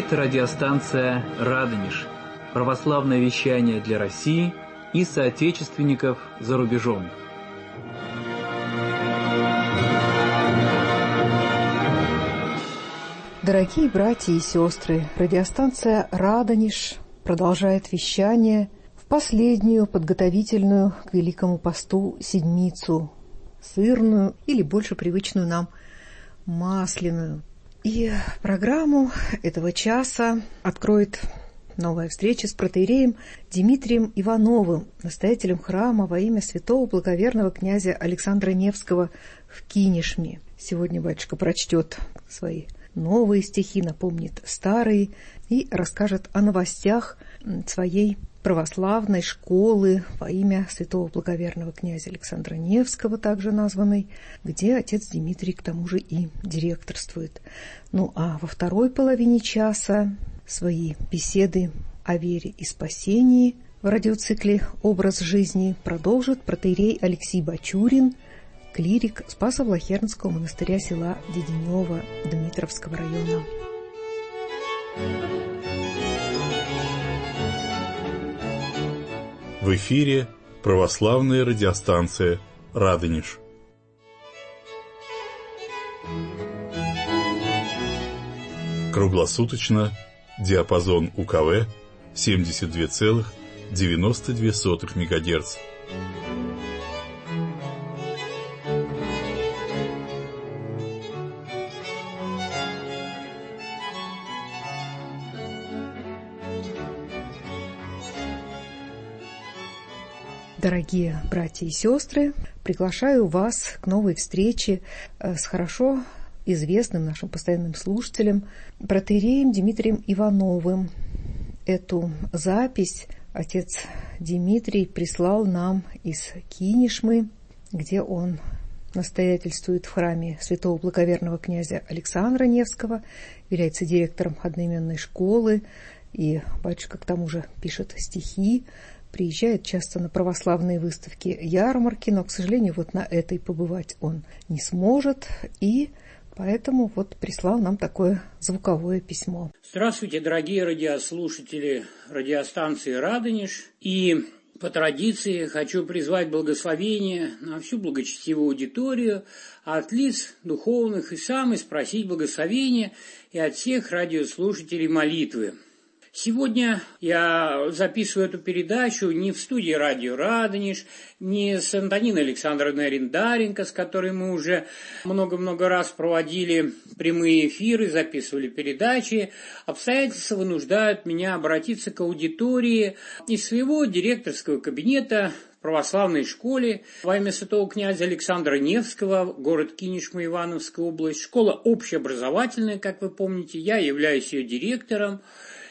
Это радиостанция «Радонеж», православное вещание для России и соотечественников за рубежом. Дорогие братья и сестры, радиостанция «Радонеж» продолжает вещание в последнюю подготовительную к Великому посту седмицу, сырную или больше привычную нам масляную. И программу этого часа откроет новая встреча с протоиереем Дмитрием Ивановым, настоятелем храма во имя святого благоверного князя Александра Невского в Кинешме. Сегодня батюшка прочтет свои новые стихи, напомнит старые и расскажет о новостях своей православной школы во имя святого благоверного князя Александра Невского, также названной, где отец Дмитрий к тому же и директорствует. Ну а во второй половине часа свои беседы о вере и спасении в радиоцикле «Образ жизни» продолжит протоиерей Алексей Бачурин, клирик Спасо-Блахернского монастыря села Деденево Дмитровского района. В эфире православная радиостанция «Радонеж». Круглосуточно диапазон УКВ 72,92 МГц. Дорогие братья и сестры, приглашаю вас к новой встрече с хорошо известным нашим постоянным слушателем, протоиереем Дмитрием Ивановым. Эту запись отец Дмитрий прислал нам из Кинешмы, где он настоятельствует в храме святого благоверного князя Александра Невского, является директором одноименной школы, и батюшка к тому же пишет стихи, приезжает часто на православные выставки, ярмарки, но, к сожалению, вот на этой побывать он не сможет, и поэтому вот прислал нам такое звуковое письмо. Здравствуйте, дорогие радиослушатели радиостанции «Радонеж». И по традиции хочу призвать благословение на всю благочестивую аудиторию от лиц духовных и сам и спросить благословения и от всех радиослушателей молитвы. Сегодня я записываю эту передачу не в студии радио «Радонеж», не с Антониной Александровной Рендаренко, с которой мы уже много-много раз проводили прямые эфиры, записывали передачи. Обстоятельства вынуждают меня обратиться к аудитории из своего директорского кабинета в православной школе во имя святого князя Александра Невского, город Кинешма, Ивановская область. Школа общеобразовательная, как вы помните, я являюсь ее директором.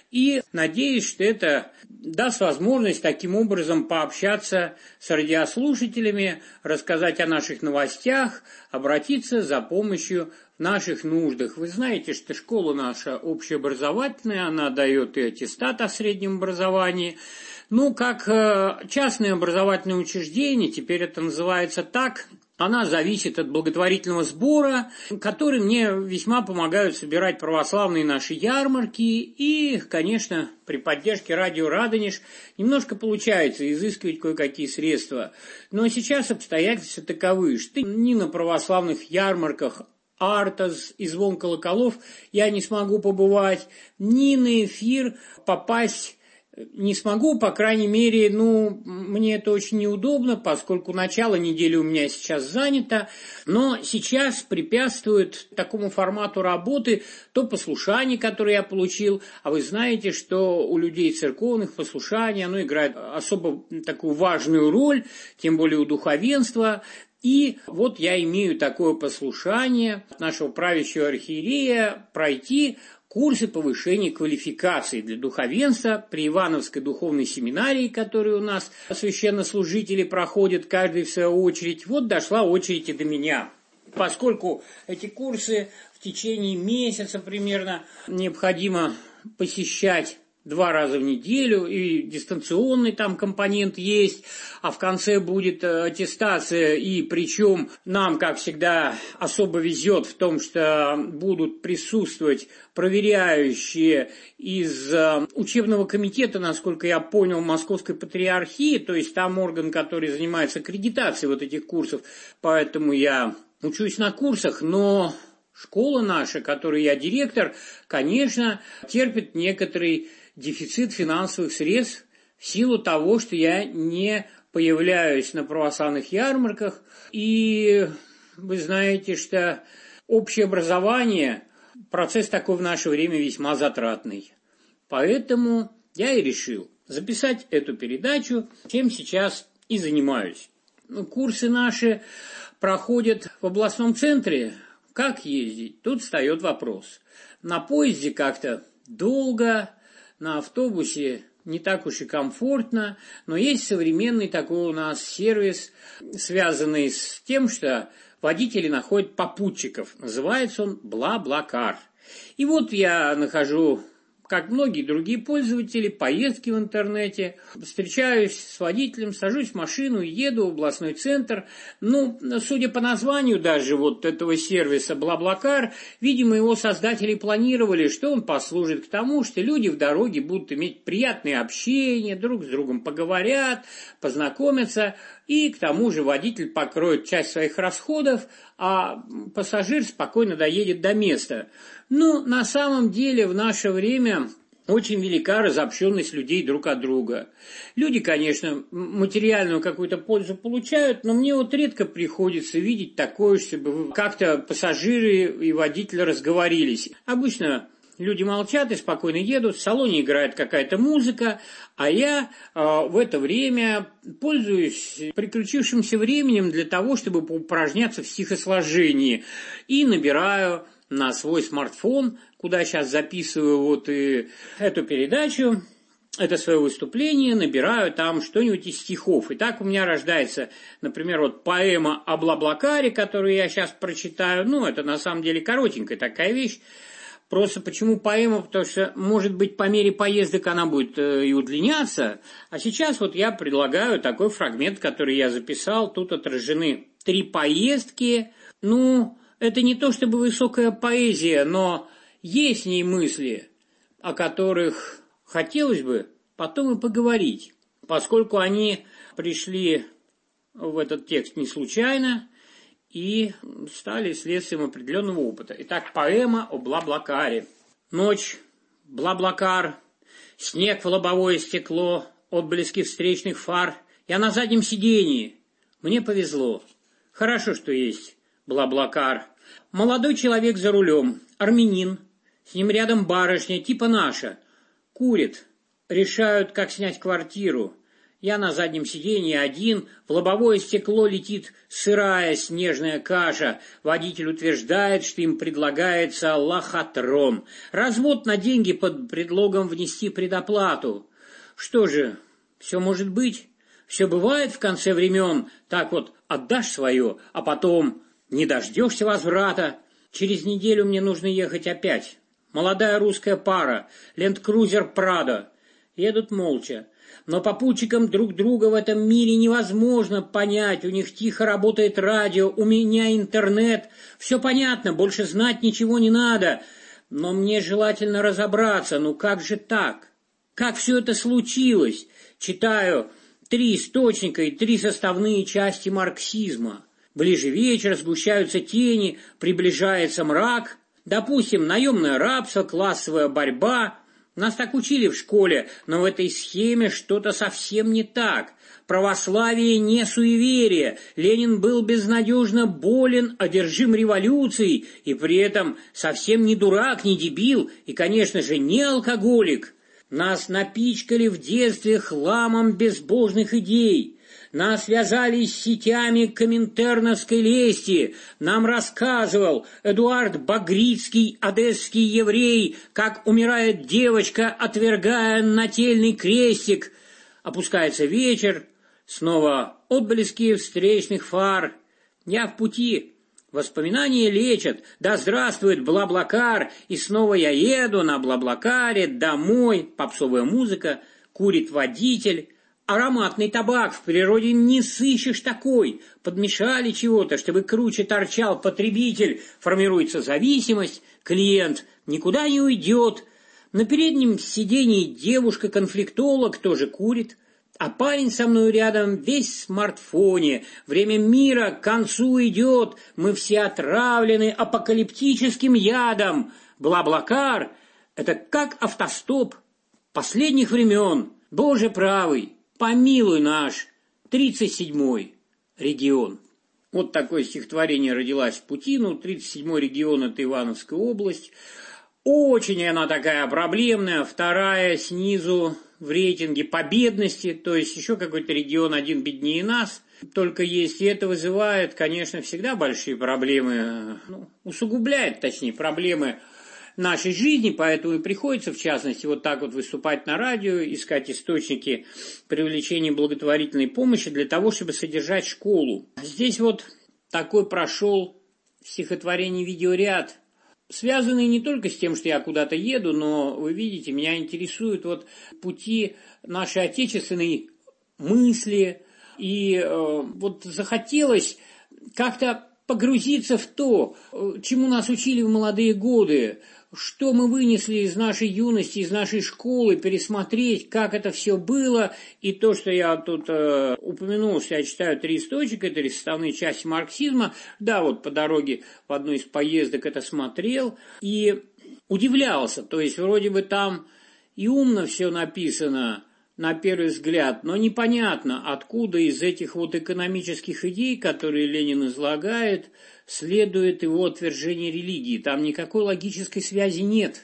И надеюсь, что это даст возможность таким образом пообщаться с радиослушателями, рассказать о наших новостях, обратиться за помощью в наших нуждах. Вы знаете, что школа наша общеобразовательная, она дает и аттестат о среднем образовании. Ну, как частное образовательное учреждение, теперь это называется так, она зависит от благотворительного сбора, который мне весьма помогают собирать православные наши ярмарки. И, конечно, при поддержке радио «Радонеж» немножко получается изыскивать кое-какие средства. Но сейчас обстоятельства таковы, что ни на православных ярмарках «Артас» и «Звон колоколов» я не смогу побывать, ни на эфир попасть не смогу, по крайней мере, мне это очень неудобно, поскольку начало недели у меня сейчас занято, но сейчас препятствует такому формату работы то послушание, которое я получил, а вы знаете, что у людей церковных послушание, оно играет особо такую важную роль, тем более у духовенства. И вот я имею такое послушание нашего правящего архиерея пройти курсы повышения квалификации для духовенства при Ивановской духовной семинарии, которые у нас священнослужители проходят каждый в свою очередь. Вот дошла очередь и до меня. Поскольку эти курсы в течение месяца примерно необходимо посещать 2 раза в неделю, и дистанционный там компонент есть, а в конце будет аттестация, и причем нам, как всегда, особо везет в том, что будут присутствовать проверяющие из учебного комитета, насколько я понял, Московской Патриархии, то есть там орган, который занимается аккредитацией вот этих курсов, поэтому я учусь на курсах, но школа наша, которой я директор, конечно, терпит некоторый дефицит финансовых средств в силу того, что я не появляюсь на православных ярмарках. И вы знаете, что общее образование, процесс такой в наше время весьма затратный. Поэтому я и решил записать эту передачу, чем сейчас и занимаюсь. Курсы наши проходят в областном центре. Как ездить? Тут встает вопрос. На поезде как-то долго, на автобусе не так уж и комфортно, но есть современный такой у нас сервис, связанный с тем, что водители находят попутчиков. Называется он BlaBlaCar. И вот я нахожу, как многие другие пользователи, поездки в интернете, встречаюсь с водителем, сажусь в машину, еду в областной центр. Ну, судя по названию даже вот этого сервиса BlaBlaCar, видимо, его создатели планировали, что он послужит к тому, что люди в дороге будут иметь приятное общение, друг с другом поговорят, познакомятся, и к тому же водитель покроет часть своих расходов, а пассажир спокойно доедет до места. Ну, на самом деле, в наше время очень велика разобщенность людей друг от друга. Люди, конечно, материальную какую-то пользу получают, но мне вот редко приходится видеть такое, чтобы как-то пассажиры и водитель разговорились. Обычно люди молчат и спокойно едут, в салоне играет какая-то музыка, а я в это время пользуюсь приключившимся временем для того, чтобы поупражняться в стихосложении, и набираю на свой смартфон, куда сейчас записываю вот и эту передачу, это свое выступление, набираю там что-нибудь из стихов. И так у меня рождается, например, вот поэма о BlaBlaCar, которую я сейчас прочитаю. Ну, это на самом деле коротенькая такая вещь. Просто почему поэма? Потому что, может быть, по мере поездок она будет и удлиняться. А сейчас вот я предлагаю такой фрагмент, который я записал. Тут отражены 3 поездки. Ну, это не то чтобы высокая поэзия, но есть в ней мысли, о которых хотелось бы потом и поговорить, поскольку они пришли в этот текст не случайно и стали следствием определенного опыта. Итак, поэма о BlaBlaCar. Ночь, BlaBlaCar, снег в лобовое стекло, отблески встречных фар. Я на заднем сидении. Мне повезло. Хорошо, что есть BlaBlaCar. Молодой человек за рулем, армянин, с ним рядом барышня, типа наша, курит, решают, как снять квартиру. Я на заднем сиденье один, в лобовое стекло летит сырая снежная каша. Водитель утверждает, что им предлагается лохотрон. Развод на деньги под предлогом внести предоплату. Что же, все может быть, все бывает в конце времен. Так вот, отдашь свое, а потом не дождешься возврата. Через неделю мне нужно ехать опять. Молодая русская пара, ленд-крузер Прадо. Едут молча. Но попутчикам друг друга в этом мире невозможно понять. У них тихо работает радио, у меня интернет. Все понятно, больше знать ничего не надо. Но мне желательно разобраться, ну как же так? Как все это случилось? Читаю 3 источника и 3 составные части марксизма. Ближе вечер, сгущаются тени, приближается мрак. Допустим, наемное рабство, классовая борьба. Нас так учили в школе, но в этой схеме что-то совсем не так. Православие не суеверие. Ленин был безнадежно болен, одержим революцией, и при этом совсем не дурак, не дебил, и, конечно же, не алкоголик. Нас напичкали в детстве хламом безбожных идей. Нас вязали сетями коминтерновской лести. Нам рассказывал Эдуард Багрицкий, одесский еврей, как умирает девочка, отвергая нательный крестик. Опускается вечер, снова отблески встречных фар. Я в пути. Воспоминания лечат, да здравствует Блаблакар, и снова я еду на Блаблакаре домой, попсовая музыка, курит водитель. Ароматный табак, в природе не сыщешь такой. Подмешали чего-то, чтобы круче торчал потребитель. Формируется зависимость, клиент никуда не уйдет. На переднем сидении девушка-конфликтолог тоже курит. А парень со мной рядом весь в смартфоне. Время мира к концу идет. Мы все отравлены апокалиптическим ядом. Блаблакар — это как автостоп последних времен. Боже правый, помилуй наш 37-й регион. Вот такое стихотворение родилось в пути. 37-й регион — это Ивановская область. Очень она такая проблемная. Вторая снизу в рейтинге по бедности. То есть еще какой-то регион один беднее нас. Только есть. И это вызывает, конечно, всегда большие проблемы. Усугубляет, точнее, проблемы нашей жизни, поэтому и приходится, в частности, вот так вот выступать на радио, искать источники привлечения благотворительной помощи для того, чтобы содержать школу. Здесь вот такой прошел стихотворение видеоряд, связанный не только с тем, что я куда-то еду, но, вы видите, меня интересуют вот пути нашей отечественной мысли, и вот захотелось как-то погрузиться в то, чему нас учили в молодые годы, что мы вынесли из нашей юности, из нашей школы, пересмотреть, как это все было. И то, что я тут упомянул, что я читаю 3 источника, это составные части марксизма. Да, вот по дороге в одну из поездок это смотрел и удивлялся. То есть вроде бы там и умно все написано на первый взгляд, но непонятно, откуда из этих вот экономических идей, которые Ленин излагает, следует его отвержение религии. Там никакой логической связи нет.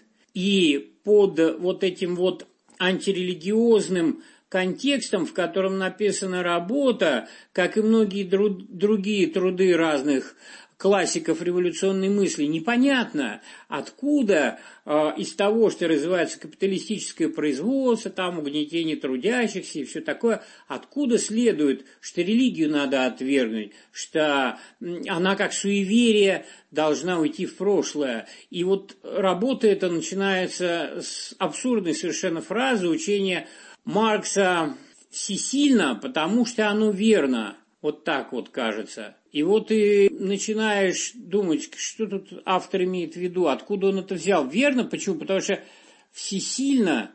И под вот этим вот антирелигиозным контекстом, в котором написана работа, как и многие другие труды разных классиков революционной мысли, непонятно, откуда из того, что развивается капиталистическое производство, там угнетение трудящихся и все такое, откуда следует, что религию надо отвергнуть, что она как суеверие должна уйти в прошлое. И вот работа эта начинается с абсурдной совершенно фразы учения Маркса «всесильно, потому что оно верно». Вот так вот кажется. И вот ты начинаешь думать, что тут автор имеет в виду, откуда он это взял. Верно, почему? Потому что всесильно,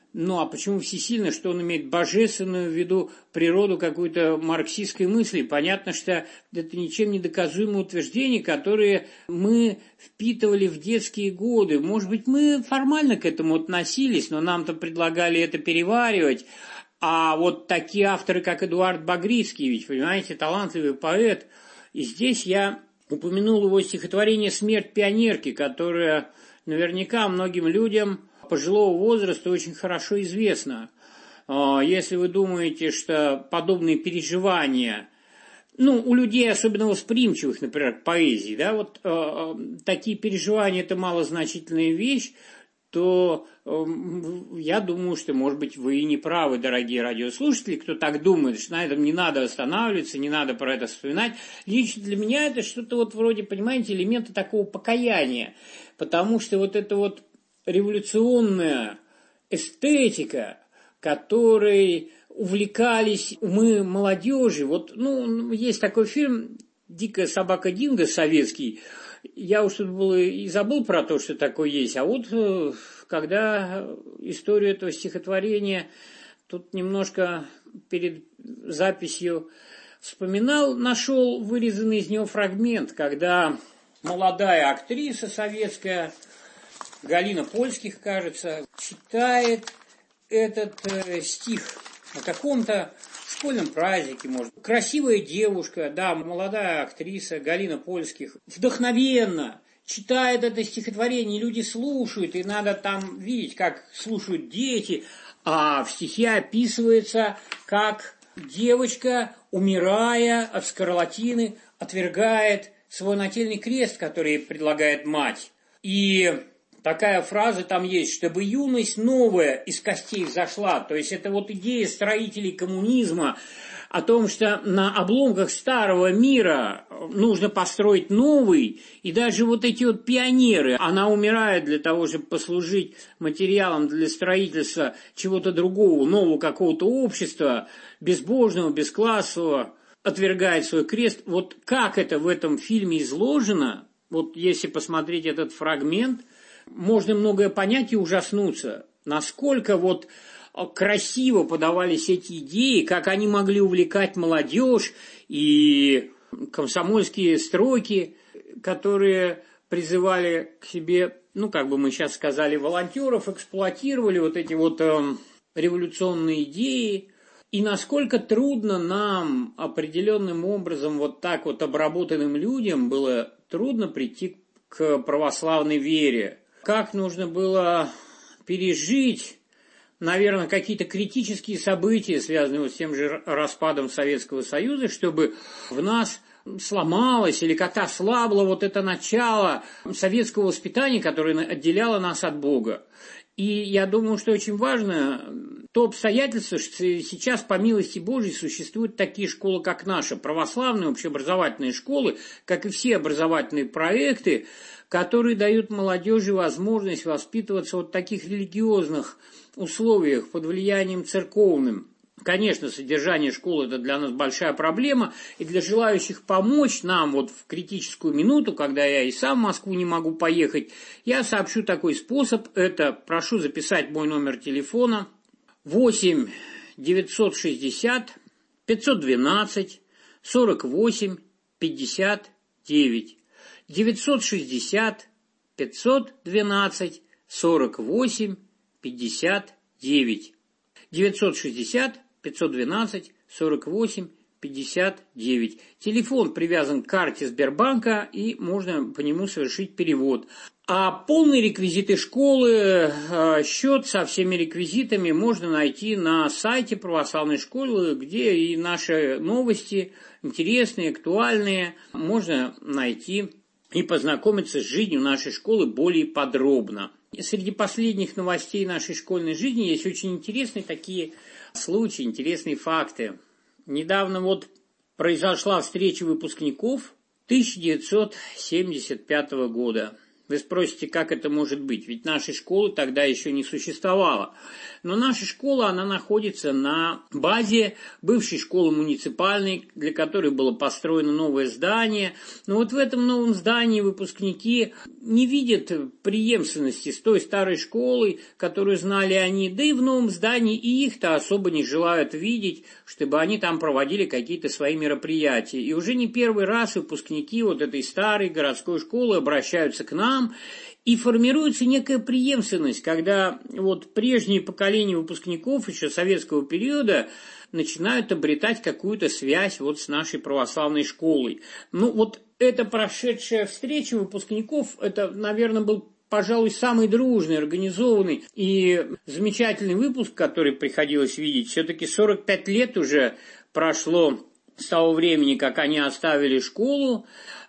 а почему всесильно, что он имеет божественную в виду природу какой-то марксистской мысли. Понятно, что это ничем не доказуемые утверждения, которые мы впитывали в детские годы. Может быть, мы формально к этому относились, но нам-то предлагали это переваривать. А вот такие авторы, как Эдуард Багрицкий, ведь, понимаете, талантливый поэт. И здесь я упомянул его стихотворение «Смерть пионерки», которое наверняка многим людям пожилого возраста очень хорошо известно. Если вы думаете, что подобные переживания, у людей, особенно восприимчивых, например, к поэзии, да, вот такие переживания – это малозначительная вещь, то я думаю, что, может быть, вы и не правы, дорогие радиослушатели, кто так думает, что на этом не надо останавливаться, не надо про это вспоминать. Лично для меня это что-то вот вроде, понимаете, элемента такого покаяния, потому что вот эта вот революционная эстетика, которой увлекались умы молодежи, вот, есть такой фильм «Дикая собака Динго» советский. Я уж тут было и забыл про то, что такое есть. А вот когда историю этого стихотворения тут немножко перед записью вспоминал, нашел вырезанный из него фрагмент, когда молодая актриса советская, Галина Польских, кажется, читает этот стих на каком-то школьном празднике, может. Красивая девушка, да, молодая актриса Галина Польских, вдохновенно читает это стихотворение, люди слушают, и надо там видеть, как слушают дети, а в стихе описывается, как девочка, умирая от скарлатины, отвергает свой нательный крест, который предлагает мать. И такая фраза там есть, чтобы юность новая из костей взошла. То есть это вот идея строителей коммунизма, о том, что на обломках старого мира нужно построить новый, и даже вот эти вот пионеры, она умирает для того, чтобы послужить материалом для строительства чего-то другого, нового какого-то общества, безбожного, бесклассового, отвергает свой крест. Вот как это в этом фильме изложено, вот если посмотреть этот фрагмент, можно многое понять и ужаснуться, насколько вот красиво подавались эти идеи, как они могли увлекать молодежь и комсомольские стройки, которые призывали к себе, ну, как бы мы сейчас сказали, волонтеров, эксплуатировали вот эти вот революционные идеи. И насколько трудно нам определенным образом вот так вот обработанным людям было трудно прийти к православной вере. Как нужно было пережить, наверное, какие-то критические события, связанные вот с тем же распадом Советского Союза, чтобы в нас сломалось или как-то ослабло вот это начало советского воспитания, которое отделяло нас от Бога. И я думаю, что очень важно то обстоятельство, что сейчас, по милости Божьей, существуют такие школы, как наша, православные общеобразовательные школы, как и все образовательные проекты, которые дают молодежи возможность воспитываться вот в таких религиозных условиях под влиянием церковным. Конечно, содержание школы – это для нас большая проблема, и для желающих помочь нам вот в критическую минуту, когда я и сам в Москву не могу поехать, я сообщу такой способ. Это, прошу записать мой номер телефона 8 960 512 48 59. 960 512 48 59. 960 512 48 59. Телефон привязан к карте Сбербанка, и можно по нему совершить перевод. А полные реквизиты школы, счет со всеми реквизитами можно найти на сайте православной школы, где и наши новости интересные, актуальные, можно найти и познакомиться с жизнью нашей школы более подробно. Среди последних новостей нашей школьной жизни есть очень интересные такие случаи, интересные факты. Недавно вот произошла встреча выпускников 1975 года. Вы спросите, как это может быть? Ведь нашей школы тогда еще не существовало. Но наша школа, она находится на базе бывшей школы муниципальной, для которой было построено новое здание. Но вот в этом новом здании выпускники не видят преемственности с той старой школой, которую знали они. Да и в новом здании и их-то особо не желают видеть, чтобы они там проводили какие-то свои мероприятия. И уже не первый раз выпускники вот этой старой городской школы обращаются к нам, и формируется некая преемственность, когда вот прежние поколения выпускников еще советского периода начинают обретать какую-то связь вот с нашей православной школой. Ну вот эта прошедшая встреча выпускников, это, наверное, был, пожалуй, самый дружный, организованный и замечательный выпуск, который приходилось видеть. Все-таки 45 лет уже прошло с того времени, как они оставили школу.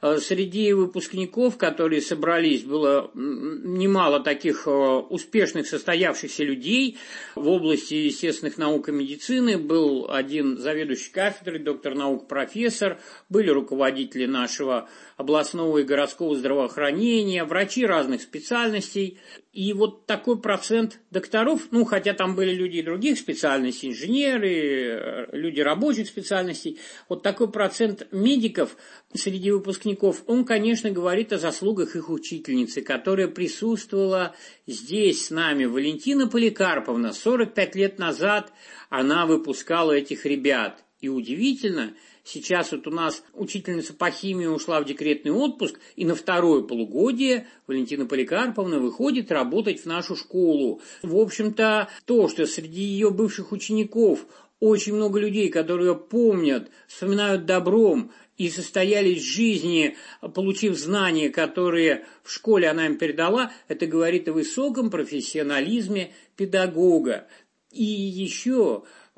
Среди выпускников, которые собрались, было немало таких успешных состоявшихся людей в области естественных наук и медицины. Был один заведующий кафедрой, доктор наук, профессор, были руководители нашего областного и городского здравоохранения, врачи разных специальностей. И вот такой процент докторов, ну, хотя там были люди и других специальностей, инженеры, люди рабочих специальностей, вот такой процент медиков среди выпускников, он, конечно, говорит о заслугах их учительницы, которая присутствовала здесь с нами, Валентина Поликарповна. 45 лет назад она выпускала этих ребят. И удивительно, сейчас вот у нас учительница по химии ушла в декретный отпуск, и на второе полугодие Валентина Поликарповна выходит работать в нашу школу. В общем-то, то, что среди ее бывших учеников очень много людей, которые помнят, вспоминают добром и состоялись в жизни, получив знания, которые в школе она им передала, это говорит о высоком профессионализме педагога. И еще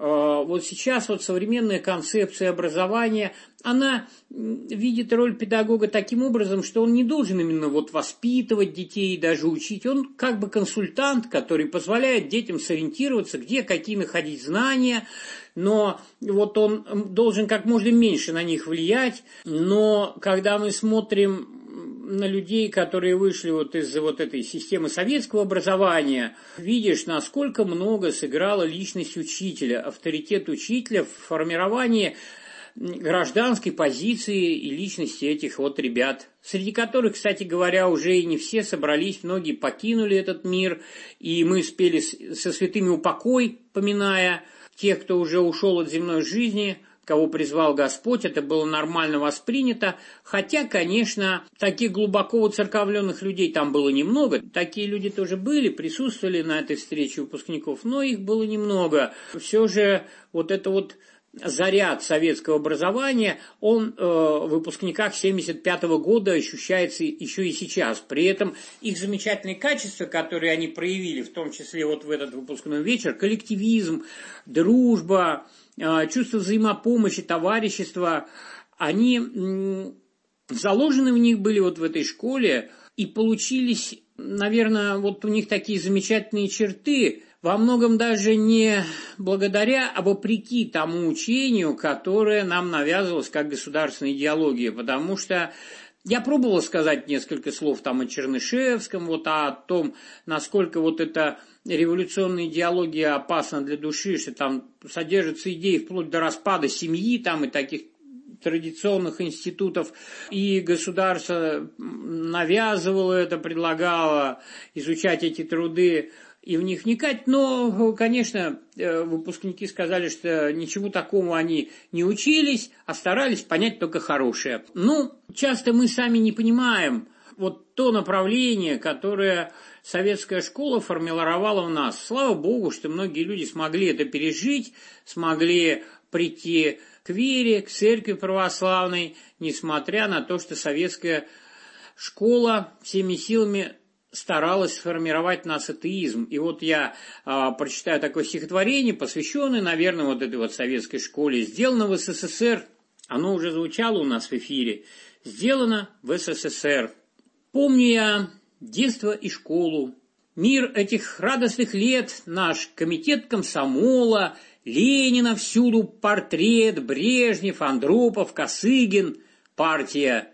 Вот сейчас вот современная концепция образования, она видит роль педагога таким образом, что он не должен именно вот воспитывать детей, даже учить. Он как бы консультант, который позволяет детям сориентироваться, где какие находить знания, но вот он должен как можно меньше на них влиять. Но когда мы смотрим на людей, которые вышли вот из вот этой системы советского образования, видишь, насколько много сыграла личность учителя, авторитет учителя в формировании гражданской позиции и личности этих вот ребят, среди которых, кстати говоря, уже и не все собрались, многие покинули этот мир, и мы спели со святыми упокой, поминая тех, кто уже ушел от земной жизни, кого призвал Господь, это было нормально воспринято, хотя, конечно, таких глубоко уцерковленных людей там было немного, такие люди тоже были, присутствовали на этой встрече выпускников, но их было немного. Все же вот это вот заряд советского образования, он в выпускниках 1975 года ощущается еще и сейчас. При этом их замечательные качества, которые они проявили, в том числе вот в этот выпускной вечер, коллективизм, дружба, чувство взаимопомощи, товарищества, они заложены в них были вот в этой школе и получились, наверное, вот у них такие замечательные черты, во многом даже не благодаря, а вопреки тому учению, которое нам навязывалось как государственная идеология, потому что я пробовал сказать несколько слов там о Чернышевском, вот о том, насколько вот эта революционная идеология опасна для души, что там содержатся идеи вплоть до распада семьи там и таких традиционных институтов, и государство навязывало это, предлагало изучать эти труды и в них вникать, но, конечно, выпускники сказали, что ничему такому они не учились, а старались понять только хорошее. Ну, часто мы сами не понимаем вот то направление, которое советская школа формировала в нас. Слава Богу, что многие люди смогли это пережить, смогли прийти к вере, к церкви православной, несмотря на то, что советская школа всеми силами старалась сформировать в нас атеизм. И вот я прочитаю такое стихотворение, посвященное, наверное, вот этой вот советской школе. Сделано в СССР, оно уже звучало у нас в эфире, сделано в СССР. Помню я детство и школу, мир этих радостных лет, наш комитет комсомола, Ленина всюду портрет, Брежнев, Андропов, Косыгин, партия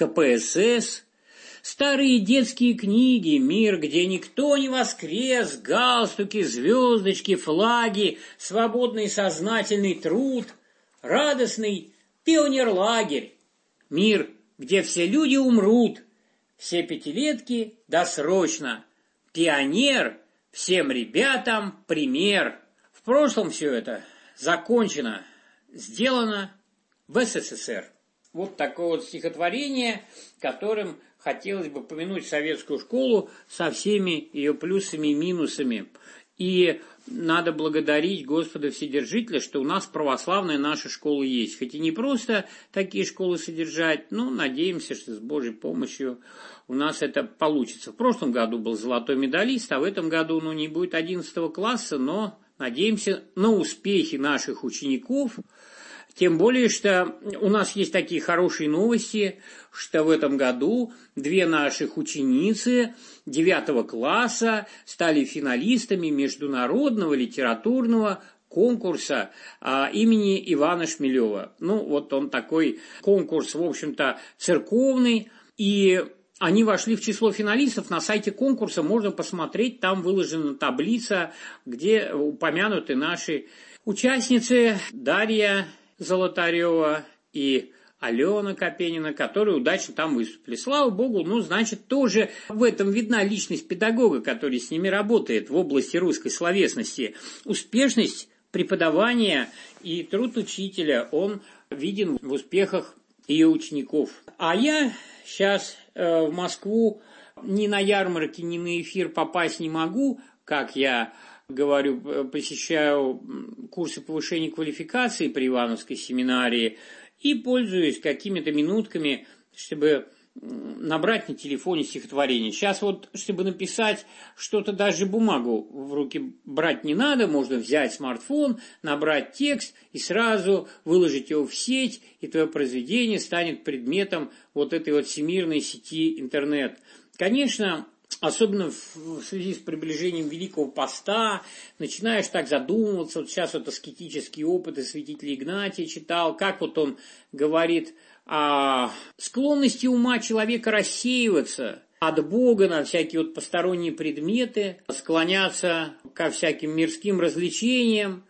КПСС, старые детские книги, мир, где никто не воскрес, галстуки, звездочки, флаги, свободный сознательный труд, радостный пионерлагерь, мир, где все люди умрут, все пятилетки досрочно, пионер, всем ребятам пример. В прошлом все это закончено, сделано в СССР. Вот такое вот стихотворение, которым хотелось бы помянуть советскую школу со всеми ее плюсами и минусами. И надо благодарить Господа Вседержителя, что у нас православная наша школа есть. Хоть и не просто такие школы содержать, но надеемся, что с Божьей помощью у нас это получится. В прошлом году был золотой медалист, а в этом году не будет 11 класса, но надеемся на успехи наших учеников. Тем более, что у нас есть такие хорошие новости, что в этом году 2 наших ученицы 9 класса стали финалистами международного литературного конкурса имени Ивана Шмелева. Ну, вот он такой конкурс, в общем-то, церковный, и они вошли в число финалистов. На сайте конкурса можно посмотреть, там выложена таблица, где упомянуты наши участницы Дарья Золотарева и Алена Копенина, которые удачно там выступили. Слава Богу, значит, тоже в этом видна личность педагога, который с ними работает в области русской словесности. Успешность преподавания и труд учителя, он виден в успехах ее учеников. А я сейчас в Москву ни на ярмарке, ни на эфир попасть не могу, как я говорю, посещаю курсы повышения квалификации при Ивановской семинарии и пользуюсь какими-то минутками, чтобы набрать на телефоне стихотворение. Сейчас вот, чтобы написать что-то, даже бумагу в руки брать не надо, можно взять смартфон, набрать текст и сразу выложить его в сеть, и твое произведение станет предметом вот этой вот всемирной сети интернет. Конечно, особенно в связи с приближением Великого Поста, начинаешь так задумываться. Вот сейчас вот аскетические опыты святителя Игнатия читал, как вот он говорит о склонности ума человека рассеиваться от Бога на всякие вот посторонние предметы, склоняться ко всяким мирским развлечениям.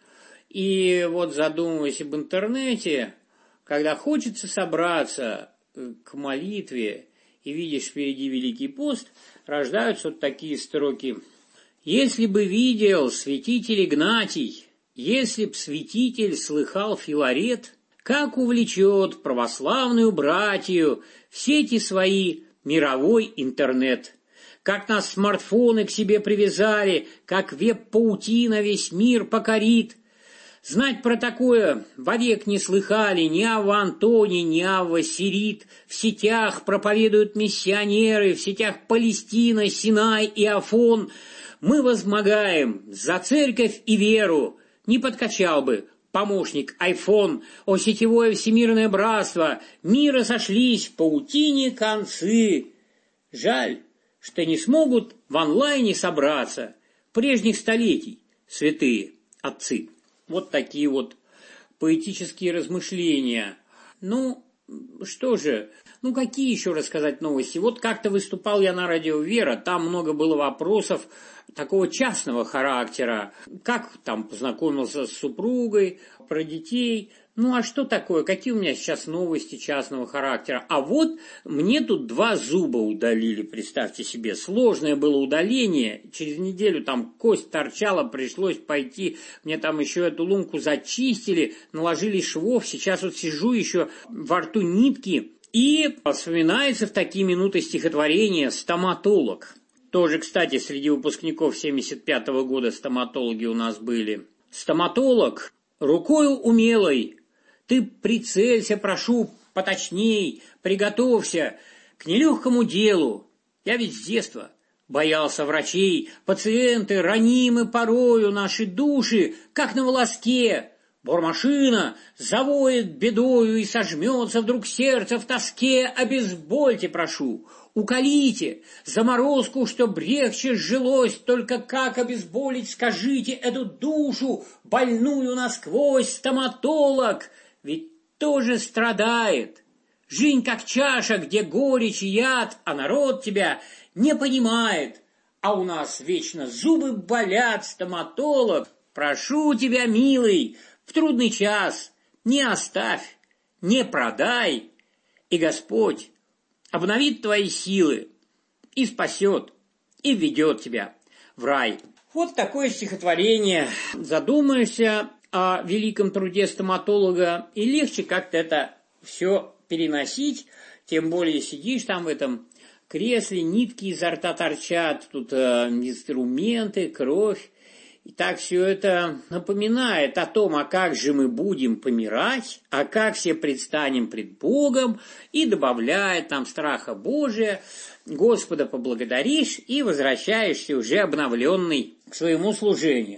И вот задумываясь об интернете, когда хочется собраться к молитве и видишь впереди Великий пост, рождаются вот такие строки. «Если бы видел святитель Игнатий, если б святитель слыхал Филарет, как увлечет православную братью в сети свои мировой интернет, как нас смартфоны к себе привязали, как веб-паутина весь мир покорит. Знать про такое вовек не слыхали ни Авва Антоний, ни Авва Сирит. В сетях проповедуют миссионеры, в сетях Палестина, Синай и Афон. Мы возмогаем за церковь и веру. Не подкачал бы помощник айфон, о сетевое всемирное братство, мира сошлись в паутине концы. Жаль, что не смогут в онлайне собраться прежних столетий святые отцы». Вот такие вот поэтические размышления. Ну, что же, какие еще рассказать новости? Вот как-то выступал я на радио «Вера», там много было вопросов такого частного характера. Как там познакомился с супругой, про детей. Ну, а что такое? Какие у меня сейчас новости частного характера? А вот мне тут 2 зуба удалили, представьте себе. Сложное было удаление. Через неделю там кость торчала, пришлось пойти. Мне там еще эту лунку зачистили, наложили швов. Сейчас вот сижу еще во рту нитки. И вспоминается в такие минуты стихотворение «Стоматолог». Тоже, кстати, среди выпускников 75-го года стоматологи у нас были. «Стоматолог, рукою умелой, ты прицелься, прошу, поточней, приготовься к нелегкому делу. Я ведь с детства боялся врачей, пациенты ранимы порою, наши души, как на волоске. Бормашина завоет бедою и сожмется вдруг сердце в тоске. Обезбольте, прошу, уколите заморозку, чтоб легче жилось. Только как обезболить, скажите, эту душу, больную насквозь? Стоматолог ведь тоже страдает. Жизнь как чаша, где горечь и яд, а народ тебя не понимает. А у нас вечно зубы болят. Стоматолог, прошу тебя, милый, в трудный час не оставь, не продай, и Господь обновит твои силы и спасет, и введет тебя в рай». Вот такое стихотворение. Задумаешься о великом труде стоматолога, и легче как-то это все переносить, тем более сидишь там в этом кресле, нитки изо рта торчат, тут инструменты, кровь. И так все это напоминает о том, а как же мы будем помирать, а как все предстанем пред Богом, и добавляет нам страха Божия, Господа поблагодаришь и возвращаешься уже обновленный к своему служению.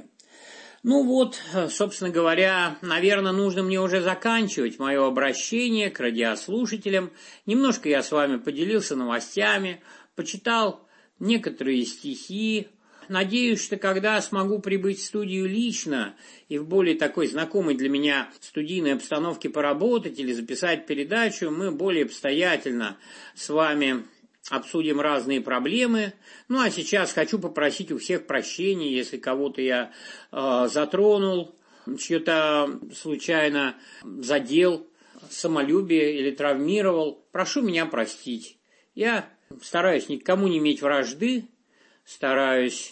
Ну вот, собственно говоря, наверное, нужно мне уже заканчивать мое обращение к радиослушателям. Немножко я с вами поделился новостями, почитал некоторые стихи. Надеюсь, что когда смогу прибыть в студию лично и в более такой знакомой для меня студийной обстановке поработать или записать передачу, мы более обстоятельно с вами обсудим разные проблемы. Ну а сейчас хочу попросить у всех прощения, если кого-то я затронул, чье-то случайно задел самолюбие или травмировал. Прошу меня простить. Я стараюсь никому не иметь вражды, стараюсь,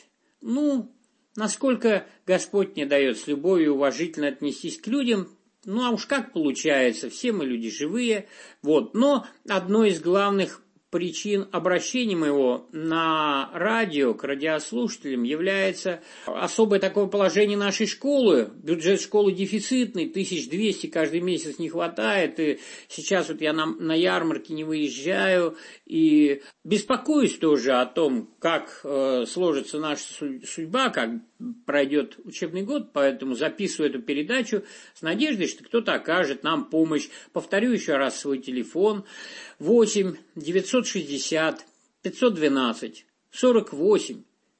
насколько Господь мне дает, с любовью и уважительно отнестись к людям. Ну, а уж как получается, все мы люди живые. Вот. Но одно из главных причин обращения моего на радио к радиослушателям является особое такое положение нашей школы. Бюджет школы дефицитный, 1200 каждый месяц не хватает. И сейчас вот я на ярмарке не выезжаю и беспокоюсь тоже о том, как сложится наша судьба, как пройдет учебный год, поэтому записываю эту передачу с надеждой, что кто-то окажет нам помощь. Повторю еще раз свой телефон: 8 960 512 48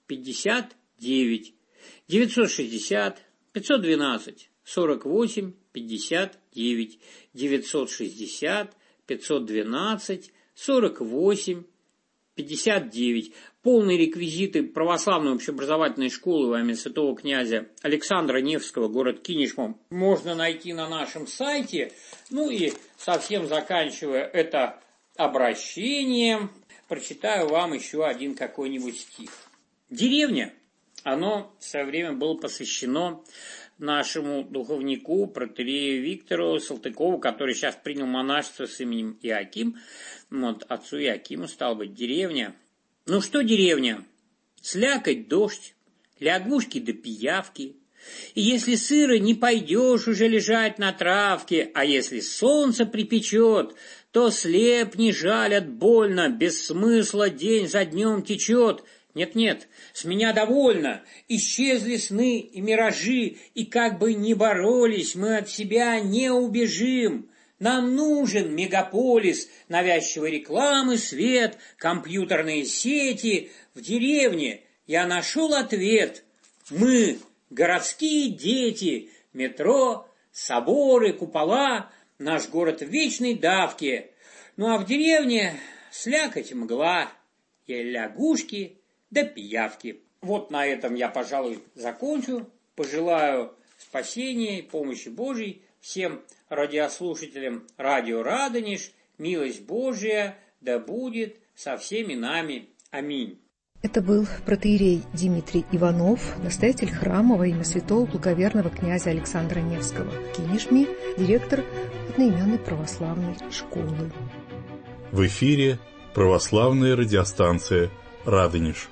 59 960 512 48 59 960 512 48 59. Полные реквизиты православной общеобразовательной школы во имя святого князя Александра Невского, город Кинешма, можно найти на нашем сайте. Ну и совсем заканчивая это обращение, прочитаю вам еще один какой-нибудь стих. «Деревня». Оно в свое время было посвящено нашему духовнику, протоиерею Виктору Салтыкову, который сейчас принял монашество с именем Иоаким. Вот, отцу Иоакиму, стало быть, деревня. Ну что деревня? Слякоть, дождь, лягушки да пиявки. И если сыро, не пойдешь уже лежать на травке, а если солнце припечет, то слепни, жалят больно, без смысла день за днем течет. Нет-нет, с меня довольно, исчезли сны и миражи, и как бы ни боролись, мы от себя не убежим. Нам нужен мегаполис, навязчивой рекламы, свет, компьютерные сети. В деревне я нашел ответ. Мы, городские дети, метро, соборы, купола, наш город в вечной давке. Ну а в деревне слякоть и мгла, и лягушки да пиявки. Вот на этом я, пожалуй, закончу. Пожелаю спасения и помощи Божьей всем радиослушателям радио Радонеж. Милость Божия да будет со всеми нами. Аминь. Это был протоиерей Дмитрий Иванов, настоятель храма во имя святого благоверного князя Александра Невского в Кинешме, директор одноименной православной школы. В эфире православная радиостанция «Радонеж».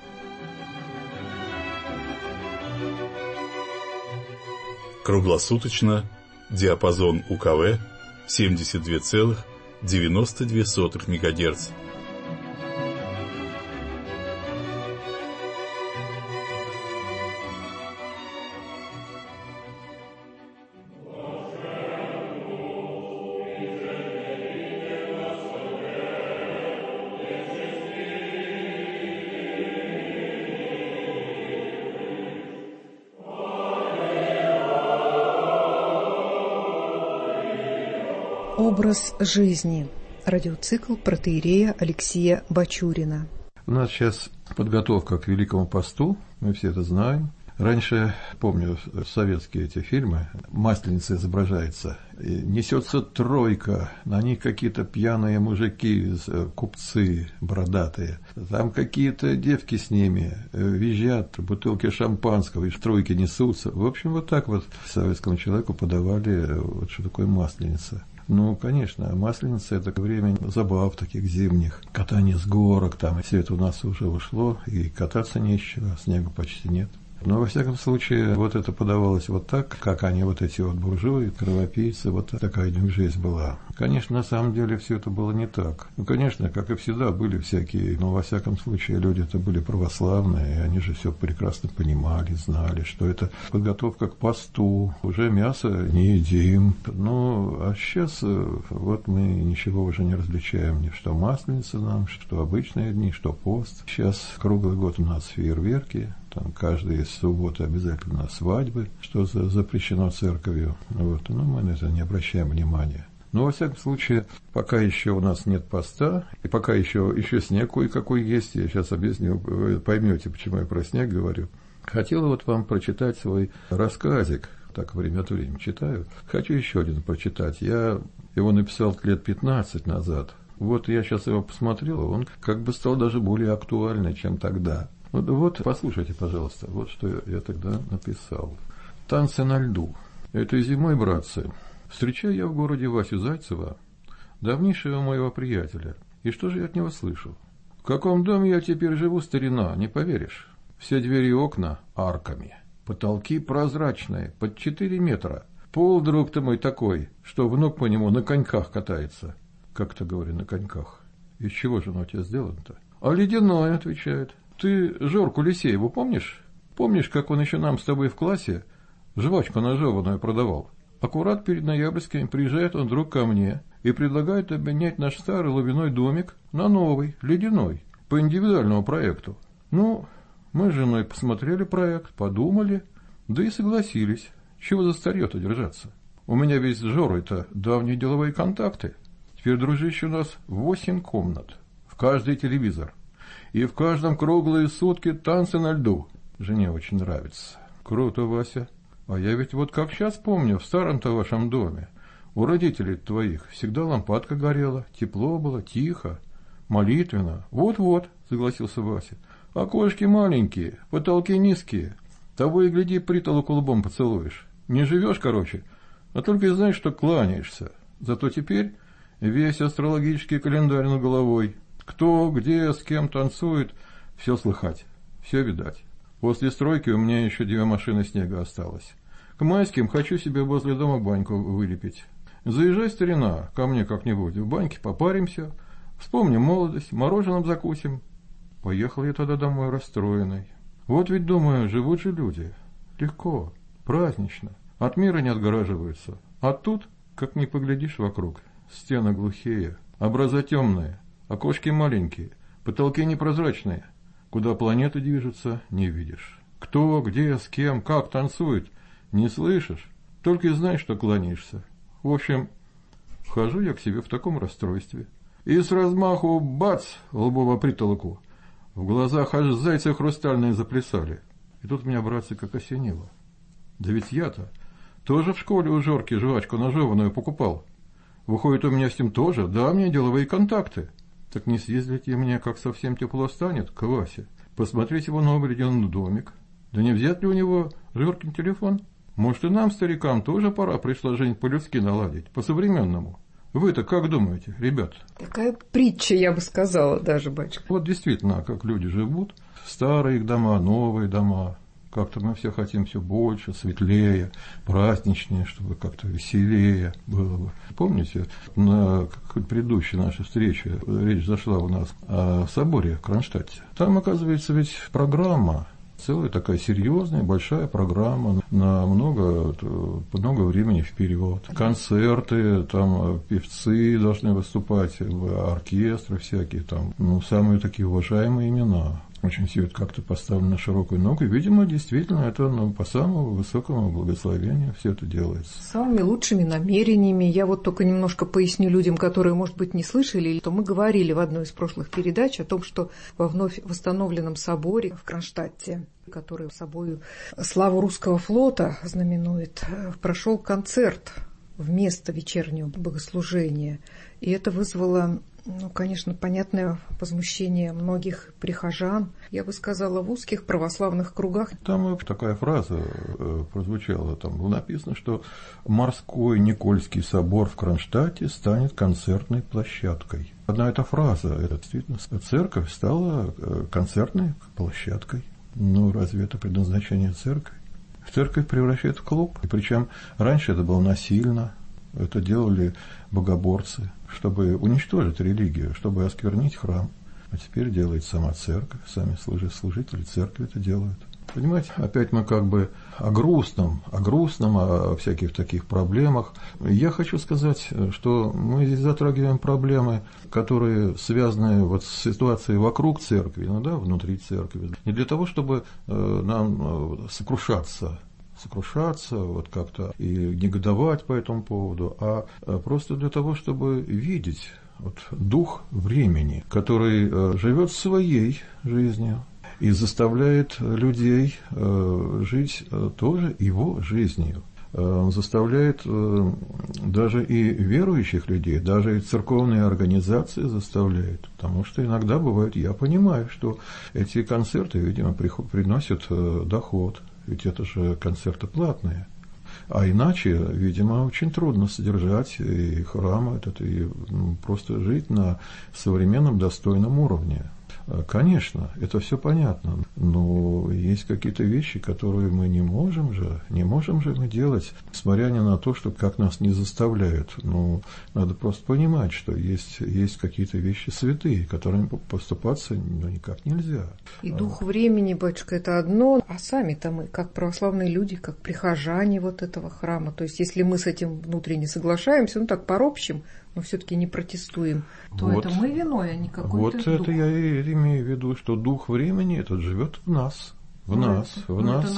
Круглосуточно, диапазон УКВ 72,92 МГц. Образ жизни. Радиоцикл протоиерея Алексея Бачурина. У нас сейчас подготовка к Великому посту, мы все это знаем. Раньше, помню, советские эти фильмы, Масленица изображается, и несется тройка, на них какие-то пьяные мужики, купцы бородатые, там какие-то девки с ними, визжат, бутылки шампанского, и тройки несутся. В общем, вот так вот советскому человеку подавали, вот что такое Масленица. Ну, конечно, Масленица – это время забав таких зимних, катание с горок, там, и все это у нас уже ушло, и кататься не из чего, снега почти нет. Но, во всяком случае, вот это подавалось вот так, как они, вот эти вот буржуи, кровопийцы, вот такая у них жизнь была. Конечно, на самом деле все это было не так. Ну, конечно, как и всегда, были всякие, но, во всяком случае, люди-то были православные, и они же все прекрасно понимали, знали, что это подготовка к посту, уже мясо не едим. Ну, а сейчас вот мы ничего уже не различаем, ни что Масленица нам, что обычные дни, что пост. Сейчас круглый год у нас фейерверки. Там каждые субботы обязательно свадьбы, что запрещено церковью. Вот. Но мы на это не обращаем внимания. Но, во всяком случае, пока еще у нас нет поста, и пока еще снег кое-какой есть, я сейчас объясню, вы поймете, почему я про снег говорю. Хотел вот вам прочитать свой рассказик, так время от времени читаю. Хочу еще один прочитать. Я его написал лет 15 назад. Вот я сейчас его посмотрел, он как бы стал даже более актуальный, чем тогда. Вот, послушайте, пожалуйста, вот что я тогда написал. «Танцы на льду. Этой зимой, братцы, встречаю я в городе Васю Зайцева, давнейшего моего приятеля, И что же я от него слышу? В каком доме я теперь живу, старина, не поверишь. Все двери и окна арками. Потолки прозрачные, под 4 метра. Пол, друг ты мой, такой, что внук по нему на коньках катается. Как-то говорю, на коньках. Из чего же оно у тебя сделано-то? А ледяное, отвечает. Ты Жорку Лисееву помнишь? Помнишь, как он еще нам с тобой в классе жвачку нажеванную продавал? Аккурат перед ноябрьским приезжает он вдруг ко мне и предлагает обменять наш старый лавяной домик на новый, ледяной, по индивидуальному проекту. Ну, мы с женой посмотрели проект, подумали, да и согласились. Чего за старье-то держаться? У меня ведь с Жорой-то давние деловые контакты. Теперь, дружище, у нас 8 комнат, в каждый телевизор. И в каждом круглые сутки танцы на льду. Жене очень нравится. Круто, Вася. А я ведь вот как сейчас помню, в старом-то вашем доме, у родителей твоих всегда лампадка горела, тепло было, тихо, молитвенно. Вот-вот, согласился Вася. Окошки маленькие, потолки низкие. Того и гляди, притолоку лбом поцелуешь. Не живешь, короче, а только и знаешь, что кланяешься. Зато теперь весь астрологический календарь над головой. Кто, где, с кем танцует, все слыхать, все видать. После стройки у меня еще 2 машины снега осталось. К майским хочу себе возле дома баньку вылепить. Заезжай, старина, ко мне как-нибудь, в баньке попаримся, вспомним молодость, мороженым закусим. Поехал я тогда домой расстроенный. Вот ведь, думаю, живут же люди. Легко, празднично, от мира не отгораживаются. А тут, как ни поглядишь вокруг, стены глухие, образа темные, окошки маленькие, потолки непрозрачные. Куда планеты движутся, не видишь. Кто, где, с кем, как танцует, не слышишь, только и знаешь, что кланяешься. В общем, вхожу я к себе в таком расстройстве. И с размаху бац, лбово притолоку. В глазах аж зайцы хрустальные заплясали. И тут меня, братцы, как осенило. Да ведь я-то тоже в школе у Жорки жвачку нажеванную покупал. Выходит, у меня с ним тоже, да, мне деловые контакты. Так не съездите мне, как совсем тепло станет, к Васе, посмотреть его новый ледяной домик. Да не взять ли у него Жоркин телефон? Может, и нам, старикам, тоже пора пришла жизнь по-людски наладить, по-современному. Вы-то как думаете, ребят? Такая притча, я бы сказала, даже, батюшка. Вот действительно, как люди живут, старые их дома, новые дома. Как-то мы все хотим все больше, светлее, праздничнее, чтобы как-то веселее было бы. Помните, на предыдущей нашей встрече речь зашла у нас о соборе в Кронштадте. Там, оказывается, ведь программа, целая такая серьезная, большая программа на много времени вперед. Концерты, там певцы должны выступать, оркестры всякие, там, самые такие уважаемые имена. Очень все это как-то поставлено на широкую ногу. И, видимо, действительно, это по самому высокому благословению все это делается. Самыми лучшими намерениями. Я вот только немножко поясню людям, которые, может быть, не слышали, то мы говорили в одной из прошлых передач о том, что во вновь восстановленном соборе в Кронштадте, который собой славу русского флота знаменует, прошел концерт вместо вечернего богослужения. И это вызвало, конечно, понятное возмущение многих прихожан, я бы сказала, в узких православных кругах. Там такая фраза прозвучала, там было написано, что морской Никольский собор в Кронштадте станет концертной площадкой. Одна эта фраза, это действительно церковь стала концертной площадкой. Ну, разве это предназначение церкви? Церковь превращает в клуб. И причем раньше это было насильно, это делали богоборцы, чтобы уничтожить религию, чтобы осквернить храм. А теперь делает сама церковь, сами служители церкви это делают. Понимаете, опять мы как бы о грустном, о всяких таких проблемах. Я хочу сказать, что мы здесь затрагиваем проблемы, которые связаны вот с ситуацией вокруг церкви, внутри церкви. Не для того, чтобы нам сокрушаться вот как-то и негодовать по этому поводу, а просто для того, чтобы видеть вот дух времени, который живет своей жизнью и заставляет людей жить тоже его жизнью. Он заставляет даже и верующих людей, даже и церковные организации заставляет. Потому что иногда бывает, я понимаю, что эти концерты, видимо, приносят доход. Ведь это же концерты платные. А иначе, видимо, очень трудно содержать и храм этот, и просто жить на современном достойном уровне. Конечно, это все понятно, но есть какие-то вещи, которые мы не можем же мы делать, несмотря ни на то, что как нас не заставляют. Ну, надо просто понимать, что есть какие-то вещи святые, которыми поступаться никак нельзя. И дух времени, батюшка, это одно, а сами-то мы, как православные люди, как прихожане вот этого храма, то есть если мы с этим внутренне соглашаемся, так по-общему, но все-таки не протестуем, то вот, это мы виной, а не какой-то дух. Вот это я и имею в виду, что дух времени этот живет в нас. В нас, в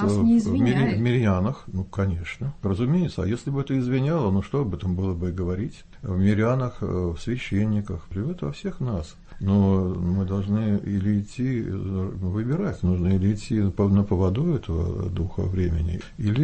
мирянах, конечно, разумеется. А если бы это извиняло, что об этом было бы и говорить? В мирянах, в священниках, живет во всех нас. Но мы должны или идти, выбирать, нужно или идти на поводу этого духа времени,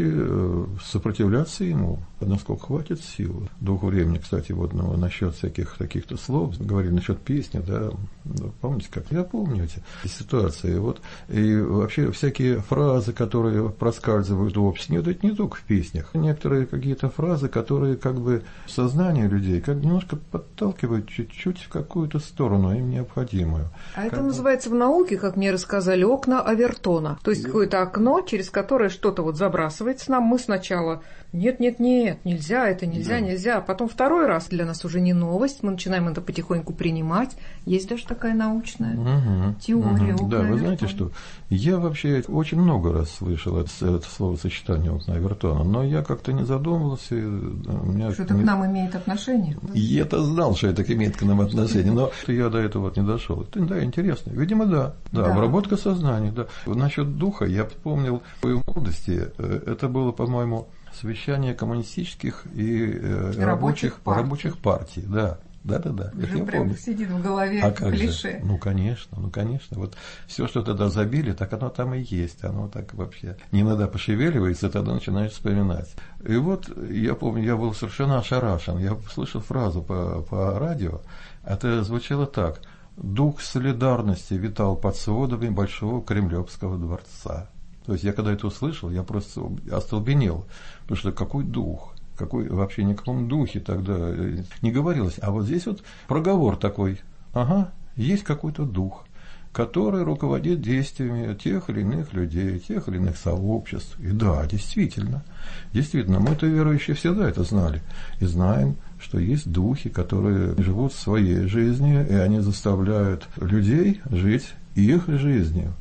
или сопротивляться ему, насколько хватит сил. Дух времени, кстати, вот насчет всяких таких-то слов, говорили насчет песни, да, помните, как я помню эти ситуации, вот, и вообще всякие фразы, которые проскальзывают в обществе, это не только в песнях, некоторые какие-то фразы, которые как бы сознание людей как немножко подталкивают чуть-чуть в какую-то сторону, им необходимую. А это называется в науке, как мне рассказали, окна Авертона. То есть какое-то окно, через которое что-то вот забрасывается нам. Мы сначала нет, нельзя, это нельзя, нельзя. А потом второй раз для нас уже не новость. Мы начинаем это потихоньку принимать. Есть даже такая научная теория. Да, вы знаете, что я вообще очень много раз слышал это словосочетание окна Авертона, но я как-то не задумывался. Что это к нам имеет отношение? Я-то знал, что это имеет к нам отношение, но я до этого вот не дошел. Да, интересно. Видимо, да. Обработка сознания, да. Насчет духа я вспомнил в молодости. Это было, по-моему, совещание коммунистических и рабочих партий. Да. Уже прям сидит в голове клише. Ну, конечно. Вот все, что тогда забили, так оно там и есть. Оно так вообще иногда пошевеливается, и тогда начинаешь вспоминать. И вот я помню, я был совершенно ошарашен. Я слышал фразу по радио. Это звучало так: дух солидарности витал под сводами Большого Кремлевского дворца. То есть я когда это услышал, я просто остолбенел. Потому что какой дух? Какой вообще ни о каком духе тогда не говорилось. А вот здесь вот проговор такой. Есть какой-то дух, который руководит действиями тех или иных людей, тех или иных сообществ. И да, действительно, мы-то верующие всегда это знали. И знаем, что есть духи, которые живут своей жизнью, и они заставляют людей жить их жизнью.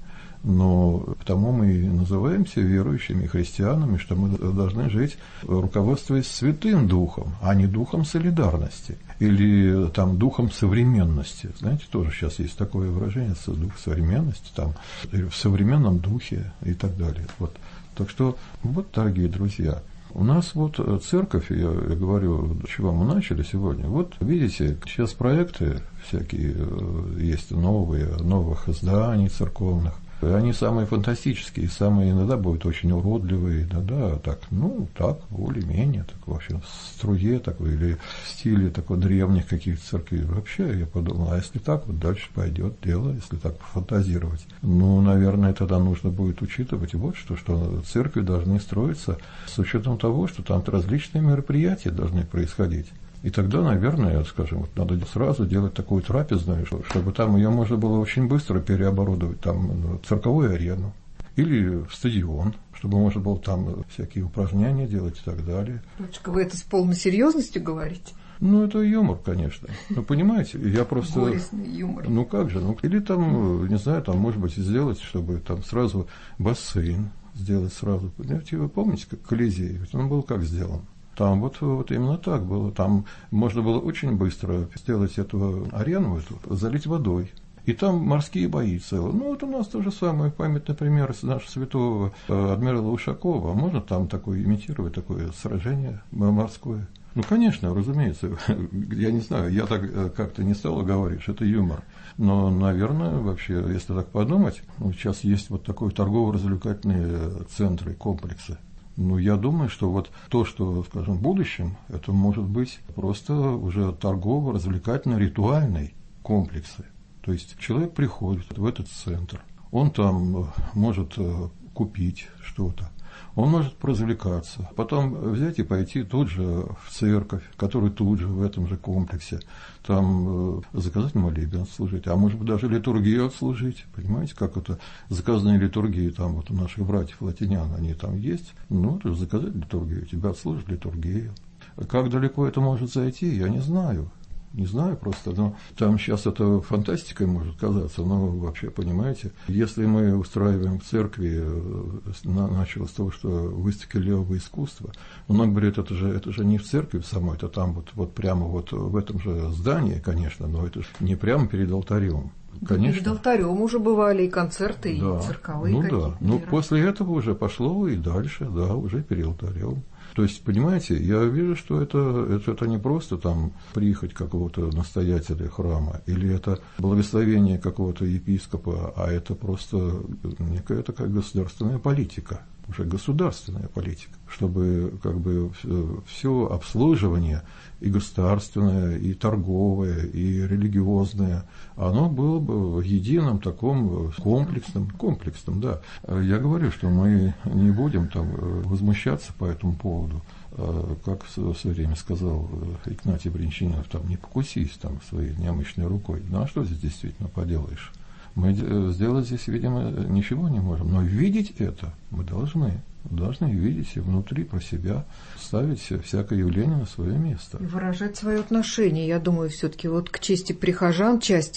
Но потому мы и называемся верующими христианами, что мы должны жить, руководствуясь Святым Духом, а не духом солидарности или там духом современности. Знаете, тоже сейчас есть такое выражение, дух современности, там, в современном духе и так далее. Вот. Так что, вот, дорогие друзья, у нас вот церковь, я говорю, с чего мы начали сегодня. Вот видите, сейчас проекты всякие есть новых изданий церковных. Они самые фантастические, самые иногда будут очень уродливые, иногда так, более-менее, так вообще в струе такой или в стиле такой древних каких-то церквей. Вообще, я подумал, а если так, вот дальше пойдет дело, если так пофантазировать. Наверное, тогда нужно будет учитывать вот что церкви должны строиться с учетом того, что там различные мероприятия должны происходить. И тогда, наверное, скажем, надо сразу делать такую трапезную, чтобы там ее можно было очень быстро переоборудовать там, в цирковую арену или в стадион, чтобы можно было там всякие упражнения делать и так далее. Дочка, вы это с полной серьезностью говорите? Это юмор, конечно. Понимаете, я просто... Горестный юмор. Как же, или там, не знаю, там, может быть, сделать, чтобы там сразу бассейн сделать сразу. Вы помните, как Колизей? Ведь он был как сделан? Там вот именно так было. Там можно было очень быстро сделать эту арену, залить водой. И там морские бои целые. Вот у нас то же самое, память, например, нашего святого адмирала Ушакова. Можно там имитировать такое сражение морское? Конечно, разумеется. Я не знаю, я так как-то не стал говорить, что это юмор. Но, наверное, вообще, если так подумать, сейчас есть вот такой торгово-развлекательные центры, комплексы. Я думаю, что вот то, что, скажем, в будущем, это может быть просто уже торгово-развлекательно-ритуальные комплексы. То есть человек приходит в этот центр, он там может купить что-то, Он может развлекаться, потом взять и пойти тут же в церковь, которая тут же в этом же комплексе, там заказать молебен служить, а может быть даже литургию отслужить, понимаете, как это заказанные литургии, там вот у наших братьев латинян, они там есть, ну, это же заказать литургию, тебя отслужат литургию. Как далеко это может зайти, я не знаю. Не знаю просто, но там сейчас это фантастикой может казаться, но вообще, понимаете, если мы устраиваем в церкви, начало с того, что выставки левого искусства, он говорит, это же не в церкви самой, это там вот прямо вот в этом же здании, конечно, но это же не прямо перед алтарем. Конечно. Перед алтарем уже бывали и концерты, да. и цирковые ну какие-то. Да. Ну, после этого уже пошло и дальше, да, уже перед алтарем. То есть, понимаете, я вижу, что это не просто там прихоть какого-то настоятеля храма, или это благословение какого-то епископа, а это просто некая такая государственная политика, уже государственная политика, чтобы как бы все обслуживание и государственное, и торговое, и религиозное, оно было бы в едином таком комплексном, да. Я говорю, что мы не будем там возмущаться по этому поводу, как в свое время сказал Игнатий Бринчанинов, там, не покусись там своей необычной рукой. Ну а что здесь действительно поделаешь? Мы сделать здесь, видимо, ничего не можем, но видеть это мы должны видеть и внутри про себя, ставить всякое явление на свое место. И выражать свое отношение, я думаю, все-таки вот к части прихожан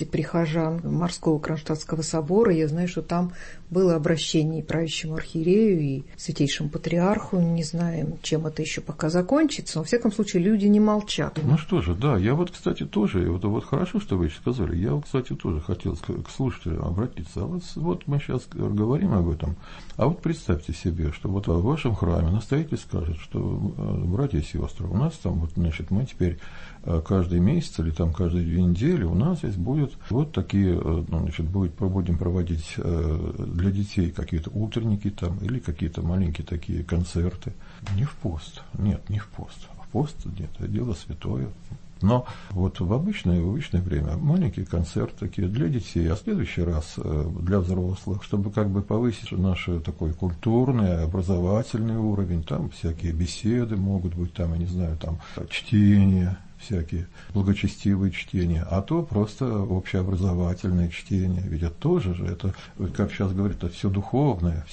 Морского Кронштадтского собора, я знаю, что там было обращение и правящему архиерею, и святейшему патриарху, не знаем, чем это еще пока закончится, но, во всяком случае, люди не молчат. Ну что же, да, я вот, кстати, тоже, вот хорошо, что вы сказали, я, кстати, тоже хотел к слушателям обратиться, а вот мы сейчас говорим об этом, а вот представьте себе, что вот в вашем храме настоятель скажет, что, братья и сестры, у нас там, вот, значит, мы теперь каждый месяц или там каждые 2 недели у нас здесь будет вот такие, значит, будем проводить для детей какие-то утренники там или какие-то маленькие такие концерты. Не в пост, нет, не в пост. В пост нет, это дело святое. Но вот в обычное время маленький концерт такие для детей, а в следующий раз для взрослых, чтобы как бы повысить наш такой культурный, образовательный уровень, там всякие беседы могут быть, там, я не знаю, там чтения, всякие благочестивые чтения, а то просто общеобразовательное чтение. Ведь это тоже же, это, как сейчас говорят, это все духовное.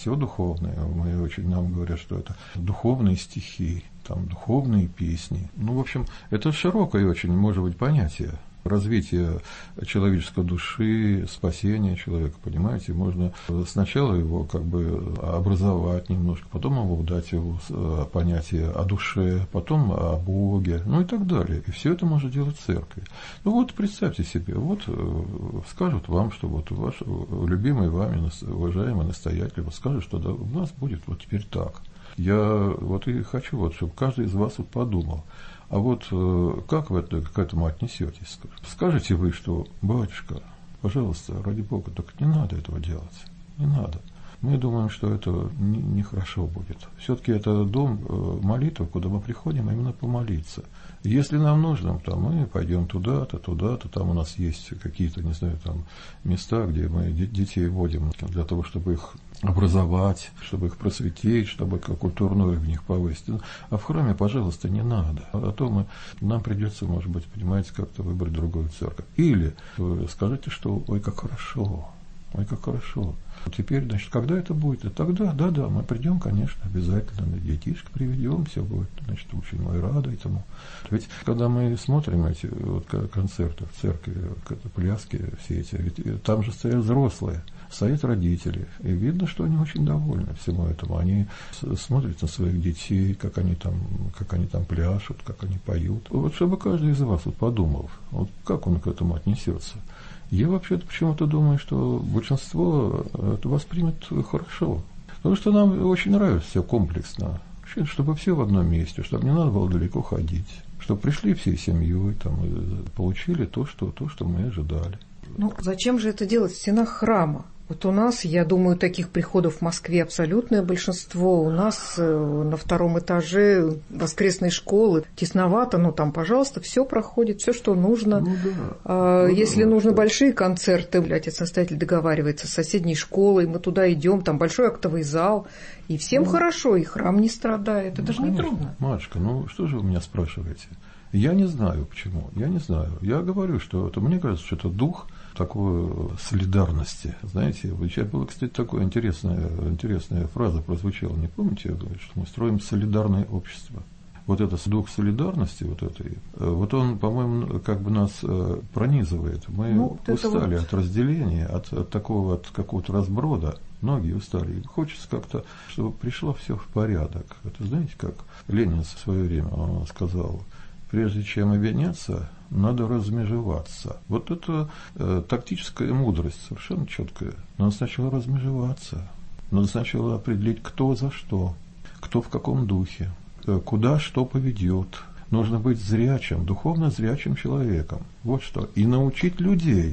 Нам говорят, что это духовные стихи, там духовные песни. Ну, в общем, это широкое очень, может быть, понятие. Развитие человеческой души, спасение человека, понимаете, можно сначала его как бы образовать немножко, потом его дать его понятие о душе, потом о Боге, ну и так далее. И все это может делать церковь. Ну вот представьте себе, вот скажут вам, что вот ваш любимый вами, уважаемый настоятель, вот скажет, что да, у нас будет вот теперь так. Я вот и хочу, вот, чтобы каждый из вас вот подумал. А вот как вы к этому отнесетесь? Скажете вы, что, батюшка, пожалуйста, ради Бога, только не надо этого делать. Не надо. Мы думаем, что это нехорошо будет. Все-таки это дом молитвы, куда мы приходим именно помолиться. Если нам нужно, то мы пойдем туда-то, там у нас есть какие-то, не знаю, там места, где мы детей водим для того, чтобы их образовать, чтобы их просветить, чтобы культурный уровень их повысить. А в храме, пожалуйста, не надо. А то нам придется, может быть, понимаете, как-то выбрать другую церковь. Или вы скажите, что ой, как хорошо. Теперь, значит, когда это будет? И тогда, да, мы придем, конечно, обязательно, детишек приведем, все будет, значит, очень мы рады этому. Ведь когда мы смотрим эти вот концерты в церкви, пляски все эти, ведь там же стоят взрослые, стоят родители, и видно, что они очень довольны всему этому. Они смотрят на своих детей, как они там пляшут, как они поют. Вот чтобы каждый из вас вот подумал, вот как он к этому отнесется. Я вообще-то почему-то думаю, что большинство это воспримет хорошо. Потому что нам очень нравится все комплексно. Чтобы все в одном месте, чтобы не надо было далеко ходить. Чтобы пришли всей семьей там, и получили то, что мы ожидали. Ну, зачем же это делать в стенах храма? Вот у нас, я думаю, таких приходов в Москве абсолютное большинство. У нас на втором этаже воскресной школы тесновато, но там, пожалуйста, все проходит, все, что нужно. Если нужны большие концерты, отец-настоятель договаривается с соседней школой, мы туда идем, там большой актовый зал, и всем хорошо, и храм не страдает. Это же не трудно. Матушка, что же вы меня спрашиваете? Я не знаю, почему. Я не знаю. Я говорю, что это, мне кажется, что это дух такой солидарности. Знаете, сейчас была, кстати, такая интересная фраза прозвучала, не помните, что мы строим солидарное общество. Вот этот дух солидарности, вот он, по-моему, как бы нас пронизывает. Мы устали от разделения, от такого, от какого-то разброда. Многие устали. И хочется как-то, чтобы пришло все в порядок. Это, знаете, как Ленин в свое время сказал: прежде чем объединяться, надо размежеваться. Вот это тактическая мудрость, совершенно четкая. Надо сначала размежеваться. Надо сначала определить, кто за что, кто в каком духе, куда что поведет. Нужно быть зрячим, духовно зрячим человеком. Вот что. И научить людей,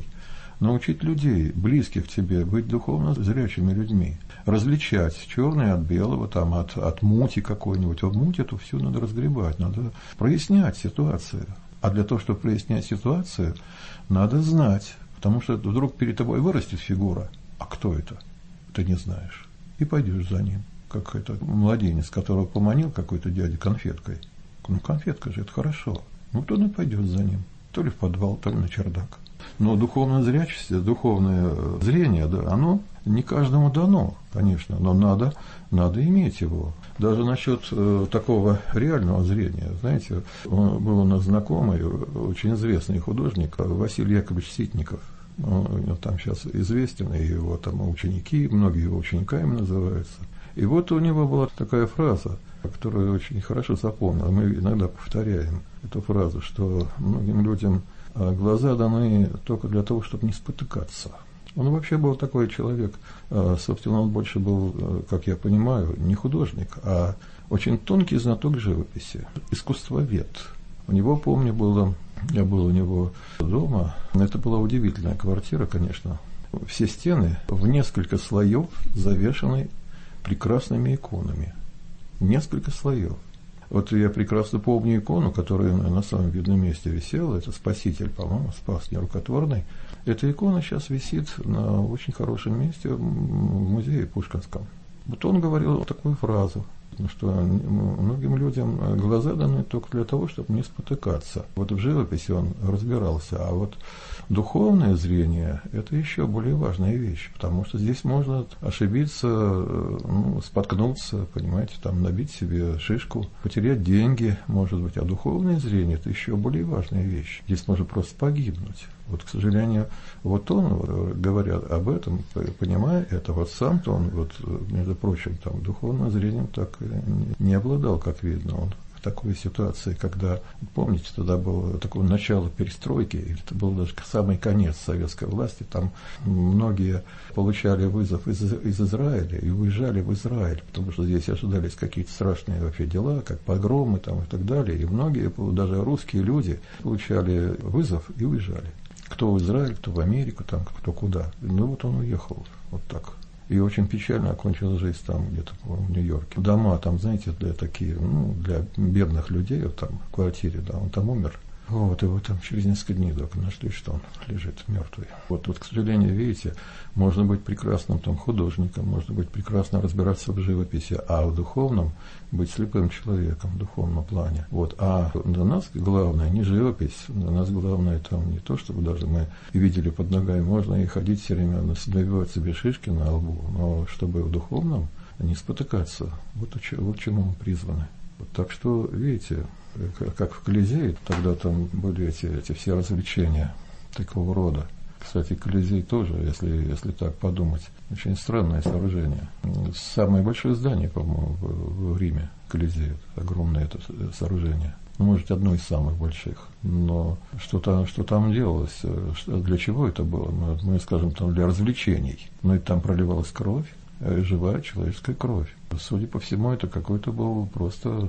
близких тебе, быть духовно зрячими людьми. Различать черное от белого, там, от мути какой-нибудь. А муть эту всю надо разгребать, надо прояснять ситуацию. А для того, чтобы прояснять ситуацию, надо знать. Потому что вдруг перед тобой вырастет фигура. А кто это? Ты не знаешь. И пойдешь за ним. Как это младенец, которого поманил какой-то дядя конфеткой. Конфетка же, это хорошо. Вот он и пойдет за ним. То ли в подвал, то ли на чердак. Но духовное зрячество, духовное зрение, да, оно не каждому дано, конечно, но надо иметь его. Даже насчет такого реального зрения, знаете, был у нас знакомый, очень известный художник Василий Яковлевич Ситников. Он там сейчас известен, и его там ученики, многие его учениками называются. И вот у него была такая фраза, которую очень хорошо запомнил. Мы иногда повторяем эту фразу, что многим людям глаза даны только для того, чтобы не спотыкаться. Он вообще был такой человек, собственно, он больше был, как я понимаю, не художник, а очень тонкий знаток живописи, искусствовед. У него, помню, я был у него дома, это была удивительная квартира, конечно. Все стены в несколько слоев завешаны прекрасными иконами. Несколько слоев. Вот я прекрасно помню икону, которая на самом видном месте висела. Это Спаситель, по-моему, спас нерукотворный. Эта икона сейчас висит на очень хорошем месте в музее Пушкинском. Вот он говорил такую фразу, что многим людям глаза даны только для того, чтобы не спотыкаться. Вот в живописи он разбирался, а вот духовное зрение – это еще более важная вещь, потому что здесь можно ошибиться, споткнуться, понимаете, там набить себе шишку, потерять деньги, может быть, а духовное зрение – это еще более важная вещь. Здесь можно просто погибнуть. Вот, к сожалению, вот он, говоря об этом, понимая это, вот сам-то он, вот, между прочим, там, духовным зрением так не обладал, как видно. Он в такой ситуации, когда, помните, тогда было такое начало перестройки, это был даже самый конец советской власти, там многие получали вызов из Израиля и уезжали в Израиль, потому что здесь ожидались какие-то страшные вообще дела, как погромы там и так далее, и многие, даже русские люди, получали вызов и уезжали. Кто в Израиль, кто в Америку, там, кто куда. Ну вот он уехал, вот так. И очень печально окончил жизнь там где-то в Нью-Йорке. Дома там, знаете, для такие, для бедных людей, вот там в квартире, да, он там умер. Вот, его там через несколько дней только нашли, что он лежит мертвый. Вот, к сожалению, видите, можно быть прекрасным там художником, можно быть прекрасно разбираться в живописи, а в духовном быть слепым человеком в духовном плане. Вот, а для нас главное не живопись, для нас главное там не то, чтобы даже мы видели под ногами, можно и ходить все время, набивать себе шишки на лбу, но чтобы в духовном не спотыкаться. Вот чему мы призваны. Вот, так что, видите, как в Колизее, тогда там были эти все развлечения такого рода. Кстати, Колизей тоже, если так подумать, очень странное сооружение. Самое большое здание, по-моему, в Риме, Колизей, огромное это сооружение. Может, одно из самых больших. Но что там делалось, для чего это было? Мы скажем, там для развлечений. Но и там проливалась кровь, живая человеческая кровь. Судя по всему, это какой-то был просто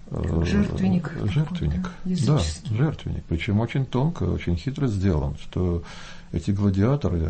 Жертвенник. Жертвенник. Да, жертвенник. Причем очень тонко, очень хитро сделан, что эти гладиаторы,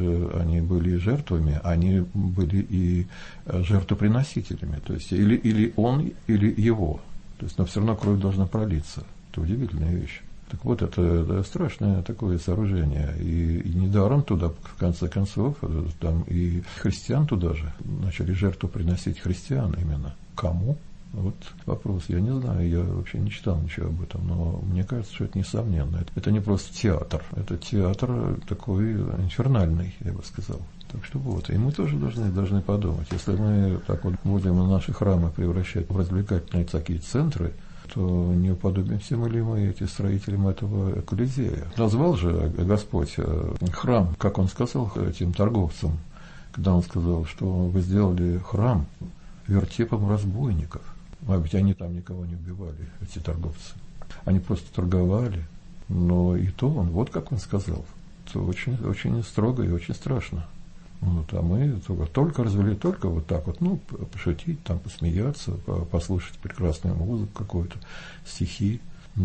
они были жертвами, они были и жертвоприносителями. То есть или он, или его. То есть, но все равно кровь должна пролиться. Это удивительная вещь. Так вот, это страшное такое сооружение. И недаром туда, в конце концов, там и христиан туда же начали жертву приносить, христиан именно. Кому? Вот вопрос, я не знаю, я вообще не читал ничего об этом, но мне кажется, что это несомненно. Это не просто театр, это театр такой инфернальный, я бы сказал. Так что вот, и мы тоже должны подумать, если мы так вот будем наши храмы превращать в развлекательные такие центры, то не уподобимся ли мы эти строителям этого Колизея. Назвал же Господь храм, как Он сказал этим торговцам, когда Он сказал, что вы сделали храм вертепом разбойников. Может быть, они там никого не убивали, эти торговцы. Они просто торговали. Но и то он, вот как он сказал, это очень, очень строго и очень страшно. Вот, а мы только развели, только вот так вот, пошутить, там, посмеяться, послушать прекрасную музыку какую-то, стихи.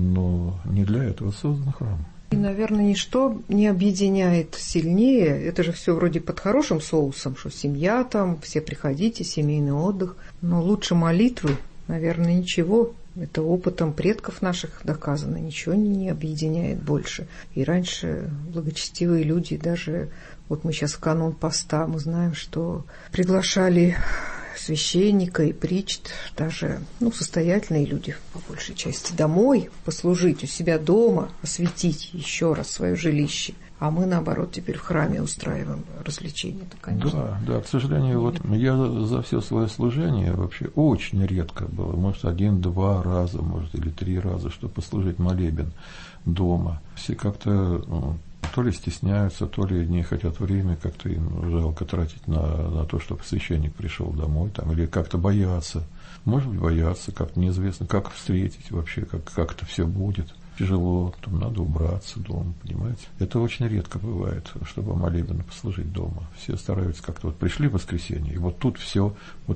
Но не для этого создан храм. И, наверное, ничто не объединяет сильнее. Это же все вроде под хорошим соусом, что семья там, все приходите, семейный отдых. Но лучше молитвы, наверное, ничего. Это опытом предков наших доказано. Ничего не объединяет больше. И раньше благочестивые люди, даже вот мы сейчас в канун поста, мы знаем, что приглашали священника и причт, даже состоятельные люди, по большей части, домой послужить, у себя дома осветить еще раз свое жилище. А мы, наоборот, теперь в храме устраиваем развлечения. Это, конечно. Да, к сожалению, вот я за все свое служение вообще очень редко было, может, 1-2 раза, может, или 3 раза, чтобы послужить молебен дома. Все как-то то ли стесняются, то ли не хотят время, как-то им жалко тратить на то, чтобы священник пришел домой, там, или как-то боятся. Может быть, боятся, как-то неизвестно, как встретить вообще, как это все будет. Тяжело, там надо убраться дома, понимаете. Это очень редко бывает, чтобы молебен послужить дома. Все стараются как-то, вот пришли в воскресенье, и вот тут все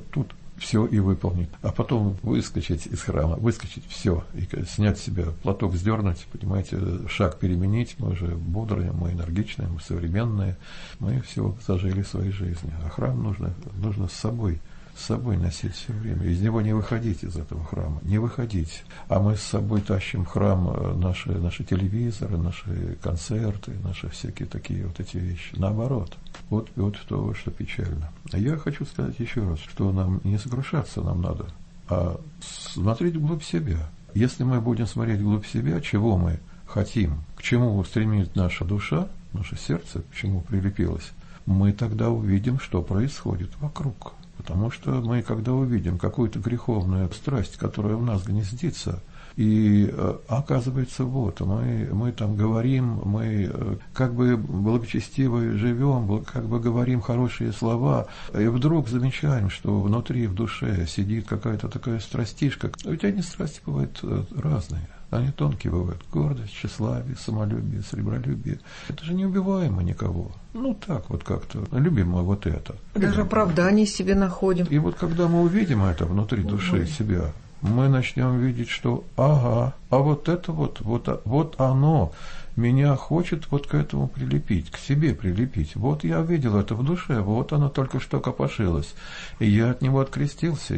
и выполнить. А потом выскочить из храма, выскочить все, и снять с себя платок, сдернуть, понимаете, шаг переменить. Мы уже бодрые, мы энергичные, мы современные, мы все зажили своей жизнью. А храм нужно с собой носить все время. Из него не выходить, из этого храма, не выходить. А мы с собой тащим в храм наши телевизоры, наши концерты, наши всякие такие вот эти вещи. Наоборот. Вот то, что печально. А я хочу сказать еще раз, что нам не сокрушаться нам надо, а смотреть вглубь себя. Если мы будем смотреть вглубь себя, чего мы хотим, к чему стремится наша душа, наше сердце, к чему прилепилось, мы тогда увидим, что происходит вокруг. Потому что мы, когда увидим какую-то греховную страсть, которая в нас гнездится, и оказывается, вот, мы там говорим, мы как бы благочестиво живем, как бы говорим хорошие слова, и вдруг замечаем, что внутри, в душе сидит какая-то такая страстишка. Ведь они страсти бывают разные. Они тонкие бывают. Гордость, тщеславие, самолюбие, сребролюбие. Это же не убиваемо никого. Так вот как-то. Любим мы вот это. Даже оправдание себе находим. И вот когда мы увидим это внутри души себя, мы начнем видеть, что а вот это вот оно меня хочет вот к этому прилепить, к себе прилепить. Вот я видел это в душе, вот оно только что копошилось. И я от него открестился.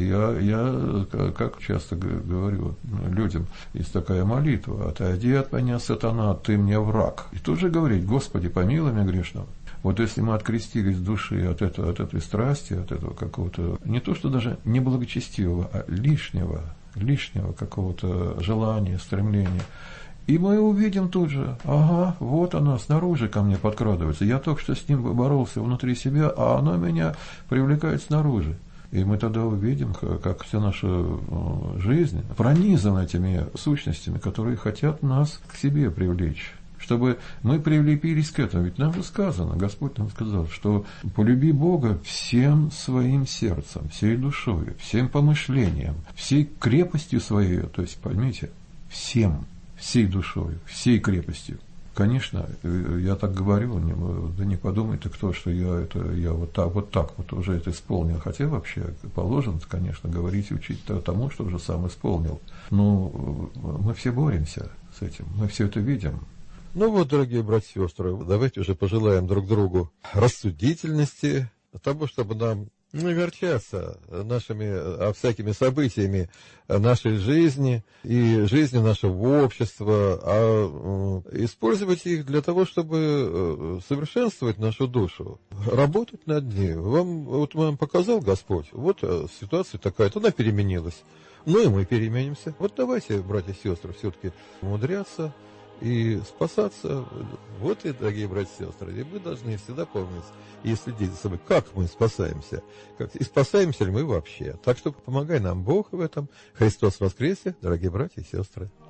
Я как часто говорю людям, есть такая молитва: «Отойди от меня, сатана, ты мне враг». И тут же говорить: «Господи, помилуй меня грешного». Вот если мы открестились в душе от этой страсти, от этого какого-то, не то что даже не благочестивого, а лишнего какого-то желания, стремления, и мы увидим тут же, вот оно снаружи ко мне подкрадывается. Я только что с ним боролся внутри себя, а оно меня привлекает снаружи. И мы тогда увидим, как вся наша жизнь пронизана этими сущностями, которые хотят нас к себе привлечь. Чтобы мы прилепились к этому. Ведь нам же сказано, Господь нам сказал, что полюби Бога всем своим сердцем, всей душой, всем помышлением, всей крепостью своей, то есть, поймите, всей душой, всей крепостью. Конечно, я так говорю, да не подумай ты кто, что я вот так уже это исполнил. Хотя вообще положено, конечно, говорить и учить тому, что уже сам исполнил. Но мы все боремся с этим, мы все это видим. Ну вот, дорогие братья и сестры, давайте уже пожелаем друг другу рассудительности, того, чтобы нам не огорчаться всякими событиями нашей жизни и жизни нашего общества, а использовать их для того, чтобы совершенствовать нашу душу, работать над ней. Вам показал Господь, вот ситуация такая-то, она переменилась. Ну и мы переменимся. Вот давайте, братья и сестры, все-таки умудряться и спасаться. Вот и, дорогие братья и сестры, и мы должны всегда помнить и следить за собой, как мы спасаемся, и спасаемся ли мы вообще. Так что помогай нам Бог в этом. Христос воскресе, дорогие братья и сестры.